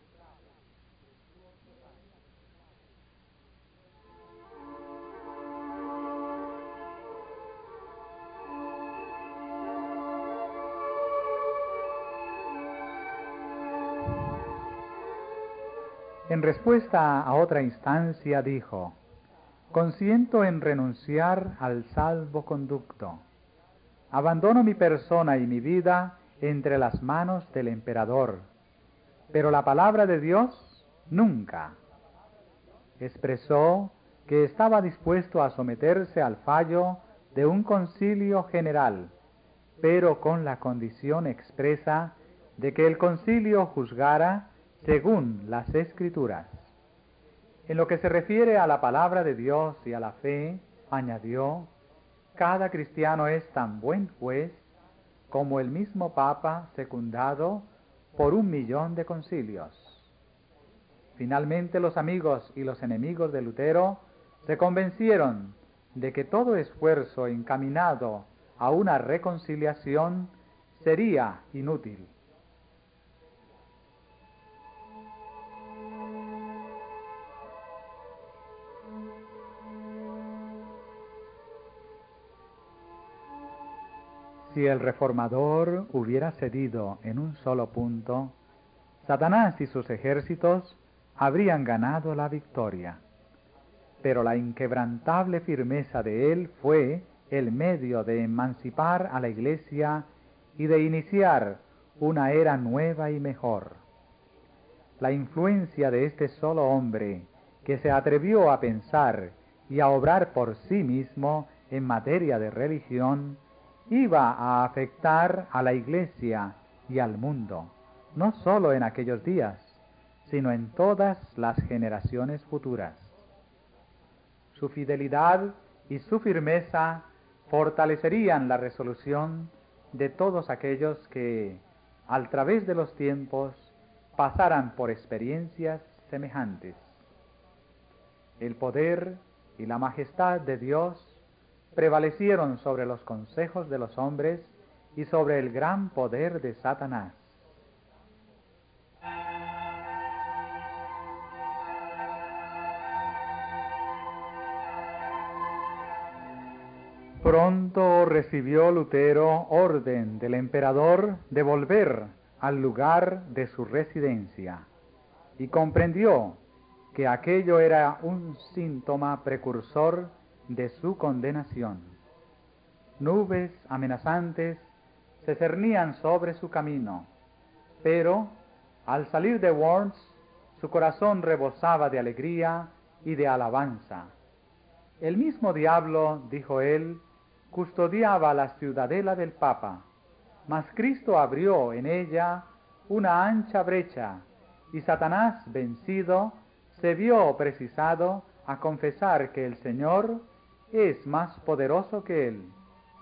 En respuesta a otra instancia dijo: consiento en renunciar al salvoconducto. Abandono mi persona y mi vida entre las manos del emperador, pero la palabra de Dios nunca. Expresó que estaba dispuesto a someterse al fallo de un concilio general, pero con la condición expresa de que el concilio juzgara según las Escrituras. En lo que se refiere a la palabra de Dios y a la fe, añadió, cada cristiano es tan buen juez como el mismo Papa secundado por 1.000.000 de concilios. Finalmente los amigos y los enemigos de Lutero se convencieron de que todo esfuerzo encaminado a una reconciliación sería inútil. Si el reformador hubiera cedido en un solo punto, Satanás y sus ejércitos habrían ganado la victoria. Pero la inquebrantable firmeza de él fue el medio de emancipar a la Iglesia y de iniciar una era nueva y mejor. La influencia de este solo hombre, que se atrevió a pensar y a obrar por sí mismo en materia de religión, iba a afectar a la Iglesia y al mundo, no sólo en aquellos días, sino en todas las generaciones futuras. Su fidelidad y su firmeza fortalecerían la resolución de todos aquellos que, al través de los tiempos, pasaran por experiencias semejantes. El poder y la majestad de Dios prevalecieron sobre los consejos de los hombres y sobre el gran poder de Satanás. Pronto recibió Lutero orden del emperador de volver al lugar de su residencia y comprendió que aquello era un síntoma precursor de su condenación. Nubes amenazantes se cernían sobre su camino, pero al salir de Worms, su corazón rebosaba de alegría y de alabanza. El mismo diablo, dijo él, custodiaba la ciudadela del Papa, mas Cristo abrió en ella una ancha brecha, y Satanás, vencido, se vio precisado a confesar que el Señor es más poderoso que él.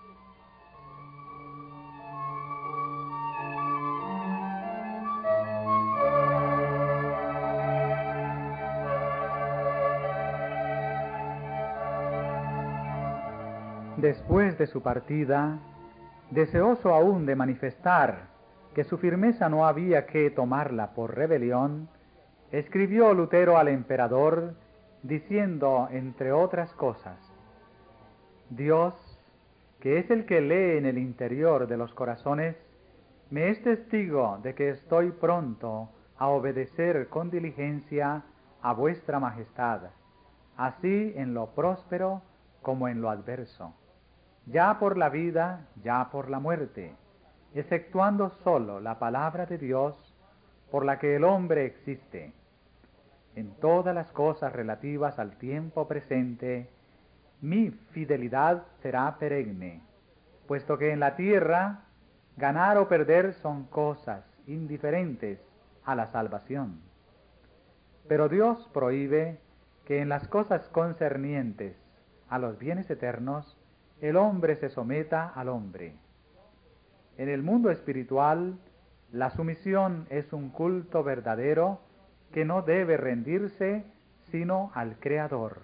Después de su partida, deseoso aún de manifestar que su firmeza no había que tomarla por rebelión, escribió Lutero al emperador diciendo, entre otras cosas: Dios, que es el que lee en el interior de los corazones, me es testigo de que estoy pronto a obedecer con diligencia a vuestra majestad, así en lo próspero como en lo adverso, ya por la vida, ya por la muerte, exceptuando solo la palabra de Dios, por la que el hombre existe. En todas las cosas relativas al tiempo presente, mi fidelidad será perenne, puesto que en la tierra ganar o perder son cosas indiferentes a la salvación. Pero Dios prohíbe que en las cosas concernientes a los bienes eternos el hombre se someta al hombre. En el mundo espiritual, la sumisión es un culto verdadero que no debe rendirse sino al Creador.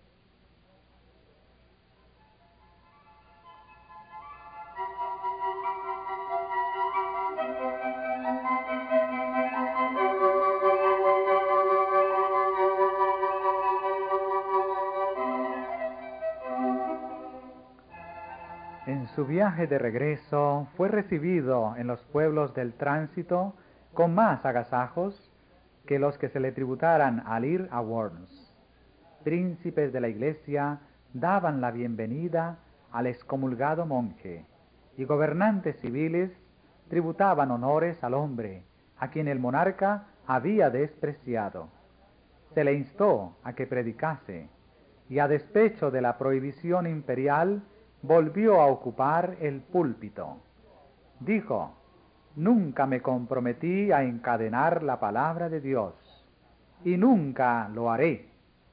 En su viaje de regreso fue recibido en los pueblos del tránsito con más agasajos que los que se le tributaran al ir a Worms. Príncipes de la iglesia daban la bienvenida al excomulgado monje, y gobernantes civiles tributaban honores al hombre a quien el monarca había despreciado. Se le instó a que predicase, y a despecho de la prohibición imperial, volvió a ocupar el púlpito. Dijo: nunca me comprometí a encadenar la palabra de Dios, y nunca lo haré.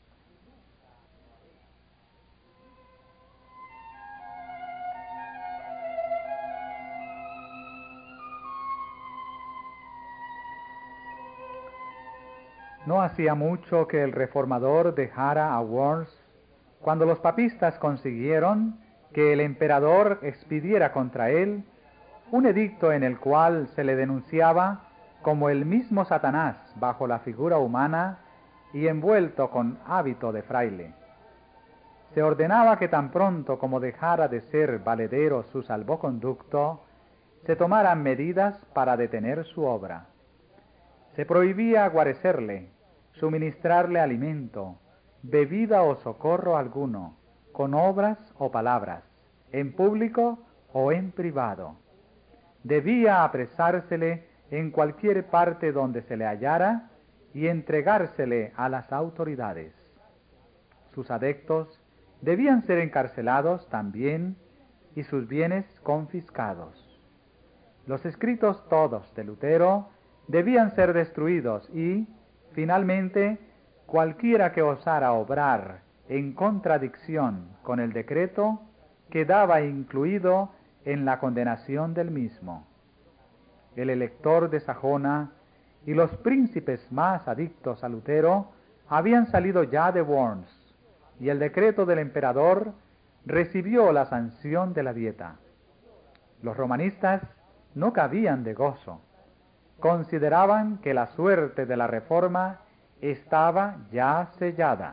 No hacía mucho que el reformador dejara a Worms, cuando los papistas consiguieron que el emperador expidiera contra él un edicto en el cual se le denunciaba como el mismo Satanás bajo la figura humana y envuelto con hábito de fraile. Se ordenaba que tan pronto como dejara de ser valedero su salvoconducto, se tomaran medidas para detener su obra. Se prohibía guarecerle, suministrarle alimento, bebida o socorro alguno, con obras o palabras, en público o en privado. Debía apresársele en cualquier parte donde se le hallara y entregársele a las autoridades. Sus adeptos debían ser encarcelados también y sus bienes confiscados. Los escritos todos de Lutero debían ser destruidos y, finalmente, cualquiera que osara obrar en contradicción con el decreto quedaba incluido en la condenación del mismo. El elector de Sajona y los príncipes más adictos a Lutero habían salido ya de Worms, y el decreto del emperador recibió la sanción de la dieta. Los romanistas no cabían de gozo. Consideraban que la suerte de la reforma estaba ya sellada.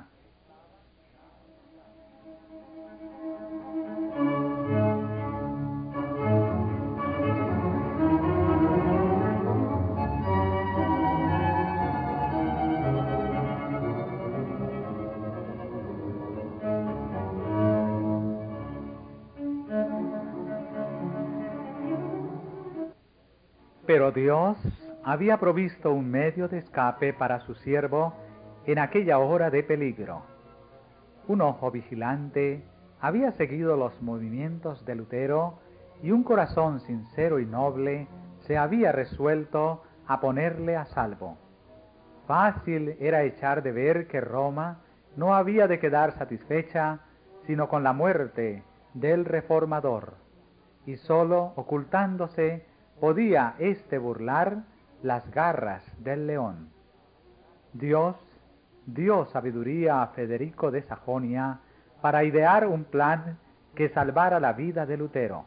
Pero Dios había provisto un medio de escape para su siervo en aquella hora de peligro. Un ojo vigilante había seguido los movimientos de Lutero y un corazón sincero y noble se había resuelto a ponerle a salvo. Fácil era echar de ver que Roma no había de quedar satisfecha sino con la muerte del reformador, y sólo ocultándose podía éste burlar las garras del león. Dios dio sabiduría a Federico de Sajonia para idear un plan que salvara la vida de Lutero.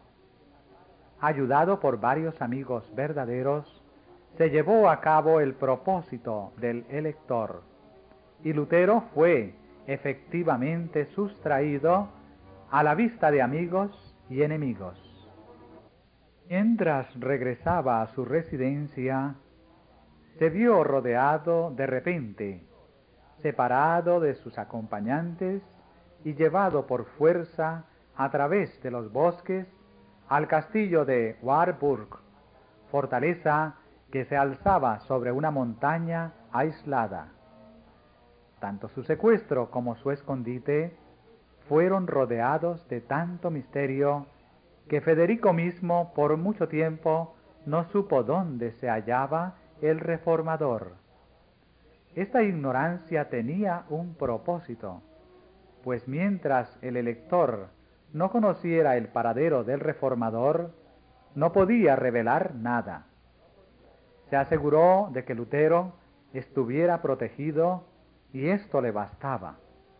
Ayudado por varios amigos verdaderos, se llevó a cabo el propósito del elector, y Lutero fue efectivamente sustraído a la vista de amigos y enemigos. Mientras regresaba a su residencia, se vio rodeado de repente, separado de sus acompañantes y llevado por fuerza a través de los bosques al castillo de Warburg, fortaleza que se alzaba sobre una montaña aislada. Tanto su secuestro como su escondite fueron rodeados de tanto misterio que Federico mismo por mucho tiempo no supo dónde se hallaba el reformador. Esta ignorancia tenía un propósito, pues mientras el elector no conociera el paradero del reformador, no podía revelar nada. Se aseguró de que Lutero estuviera protegido y esto le bastaba.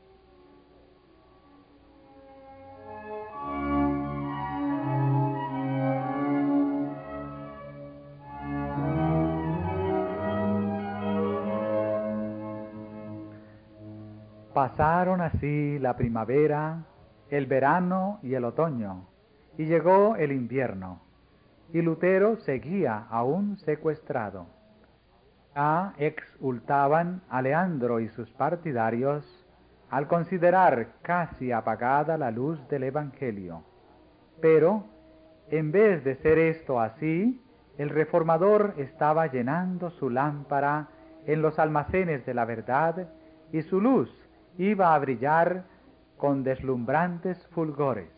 Pasaron así la primavera, el verano y el otoño, y llegó el invierno, y Lutero seguía aún secuestrado. Ya exultaban a Leandro y sus partidarios al considerar casi apagada la luz del Evangelio. Pero, en vez de ser esto así, el reformador estaba llenando su lámpara en los almacenes de la verdad y su luz iba a brillar con deslumbrantes fulgores.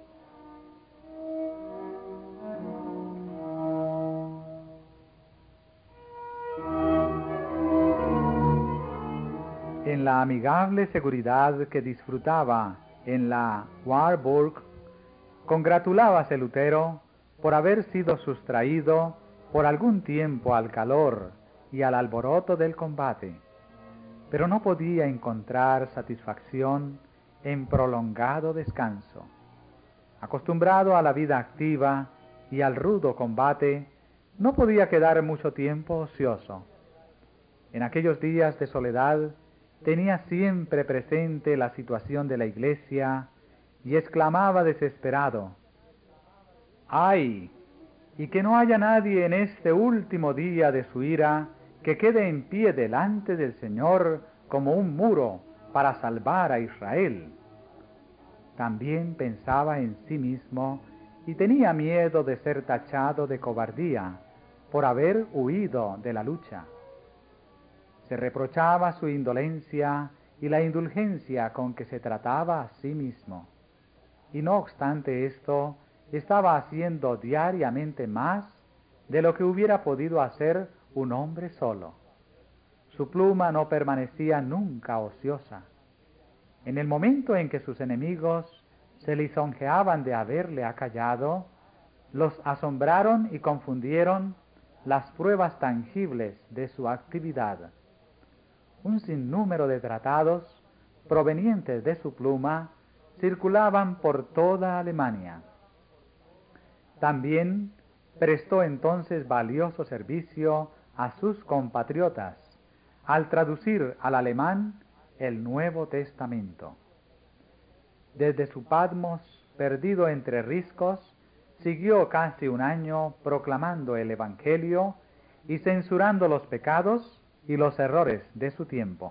En la amigable seguridad que disfrutaba en la Warburg, congratulábase Lutero por haber sido sustraído por algún tiempo al calor y al alboroto del combate, pero no podía encontrar satisfacción en prolongado descanso. Acostumbrado a la vida activa y al rudo combate, no podía quedar mucho tiempo ocioso. En aquellos días de soledad tenía siempre presente la situación de la iglesia y exclamaba desesperado: ¡ay! Y que no haya nadie en este último día de su ira que quede en pie delante del Señor como un muro para salvar a Israel. También pensaba en sí mismo y tenía miedo de ser tachado de cobardía por haber huido de la lucha. Se reprochaba su indolencia y la indulgencia con que se trataba a sí mismo. Y no obstante esto, estaba haciendo diariamente más de lo que hubiera podido hacer un hombre solo. Su pluma no permanecía nunca ociosa. En el momento en que sus enemigos se lisonjeaban de haberle acallado, los asombraron y confundieron las pruebas tangibles de su actividad. Un sinnúmero de tratados provenientes de su pluma circulaban por toda Alemania. También prestó entonces valioso servicio a sus compatriotas al traducir al alemán el Nuevo Testamento. Desde su Patmos, perdido entre riscos, siguió casi un año proclamando el Evangelio y censurando los pecados y los errores de su tiempo.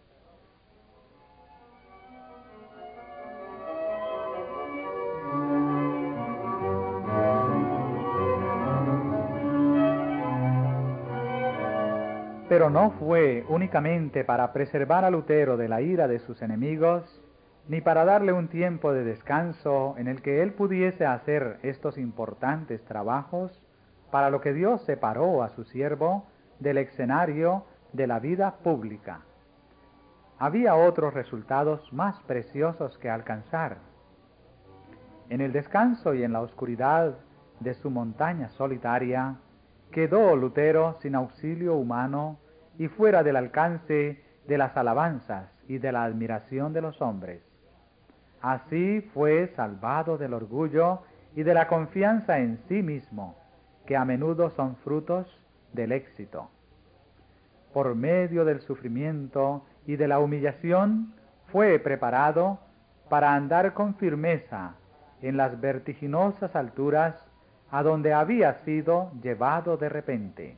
Pero no fue únicamente para preservar a Lutero de la ira de sus enemigos, ni para darle un tiempo de descanso en el que él pudiese hacer estos importantes trabajos, para lo que Dios separó a su siervo del escenario de la vida pública. Había otros resultados más preciosos que alcanzar. En el descanso y en la oscuridad de su montaña solitaria, quedó Lutero sin auxilio humano y fuera del alcance de las alabanzas y de la admiración de los hombres. Así fue salvado del orgullo y de la confianza en sí mismo, que a menudo son frutos del éxito. Por medio del sufrimiento y de la humillación, fue preparado para andar con firmeza en las vertiginosas alturas a donde había sido llevado de repente.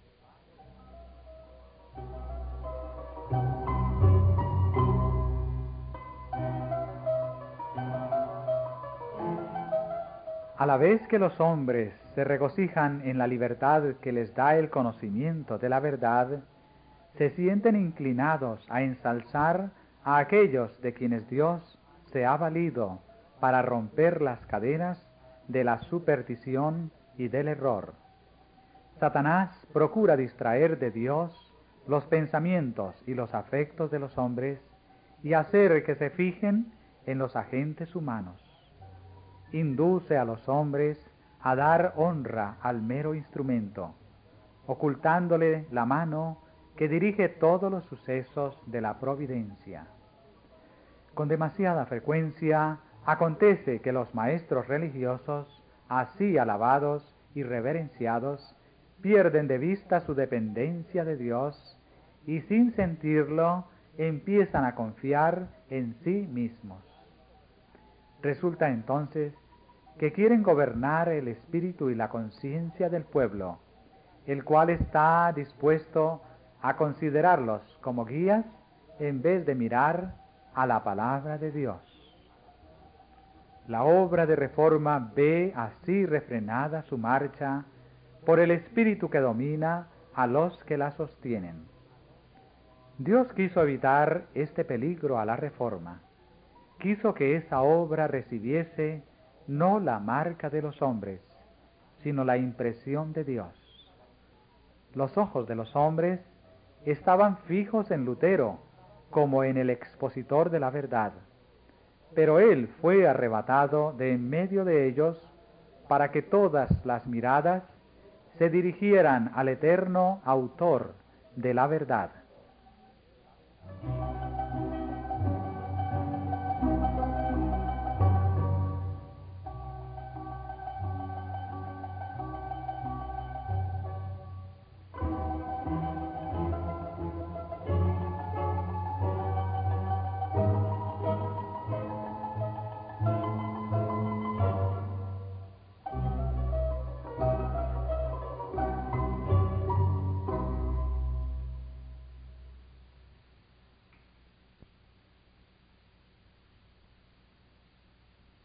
A la vez que los hombres se regocijan en la libertad que les da el conocimiento de la verdad, se sienten inclinados a ensalzar a aquellos de quienes Dios se ha valido para romper las cadenas de la superstición y del error. Satanás procura distraer de Dios los pensamientos y los afectos de los hombres y hacer que se fijen en los agentes humanos. Induce a los hombres a dar honra al mero instrumento, ocultándole la mano que dirige todos los sucesos de la providencia. Con demasiada frecuencia acontece que los maestros religiosos, así alabados y reverenciados, pierden de vista su dependencia de Dios y sin sentirlo empiezan a confiar en sí mismos. Resulta entonces que quieren gobernar el espíritu y la conciencia del pueblo, el cual está dispuesto a considerarlos como guías en vez de mirar a la palabra de Dios. La obra de reforma ve así refrenada su marcha por el espíritu que domina a los que la sostienen. Dios quiso evitar este peligro a la reforma. Quiso que esa obra recibiese no la marca de los hombres, sino la impresión de Dios. Los ojos de los hombres estaban fijos en Lutero como en el expositor de la verdad, pero él fue arrebatado de en medio de ellos para que todas las miradas se dirigieran al eterno autor de la verdad.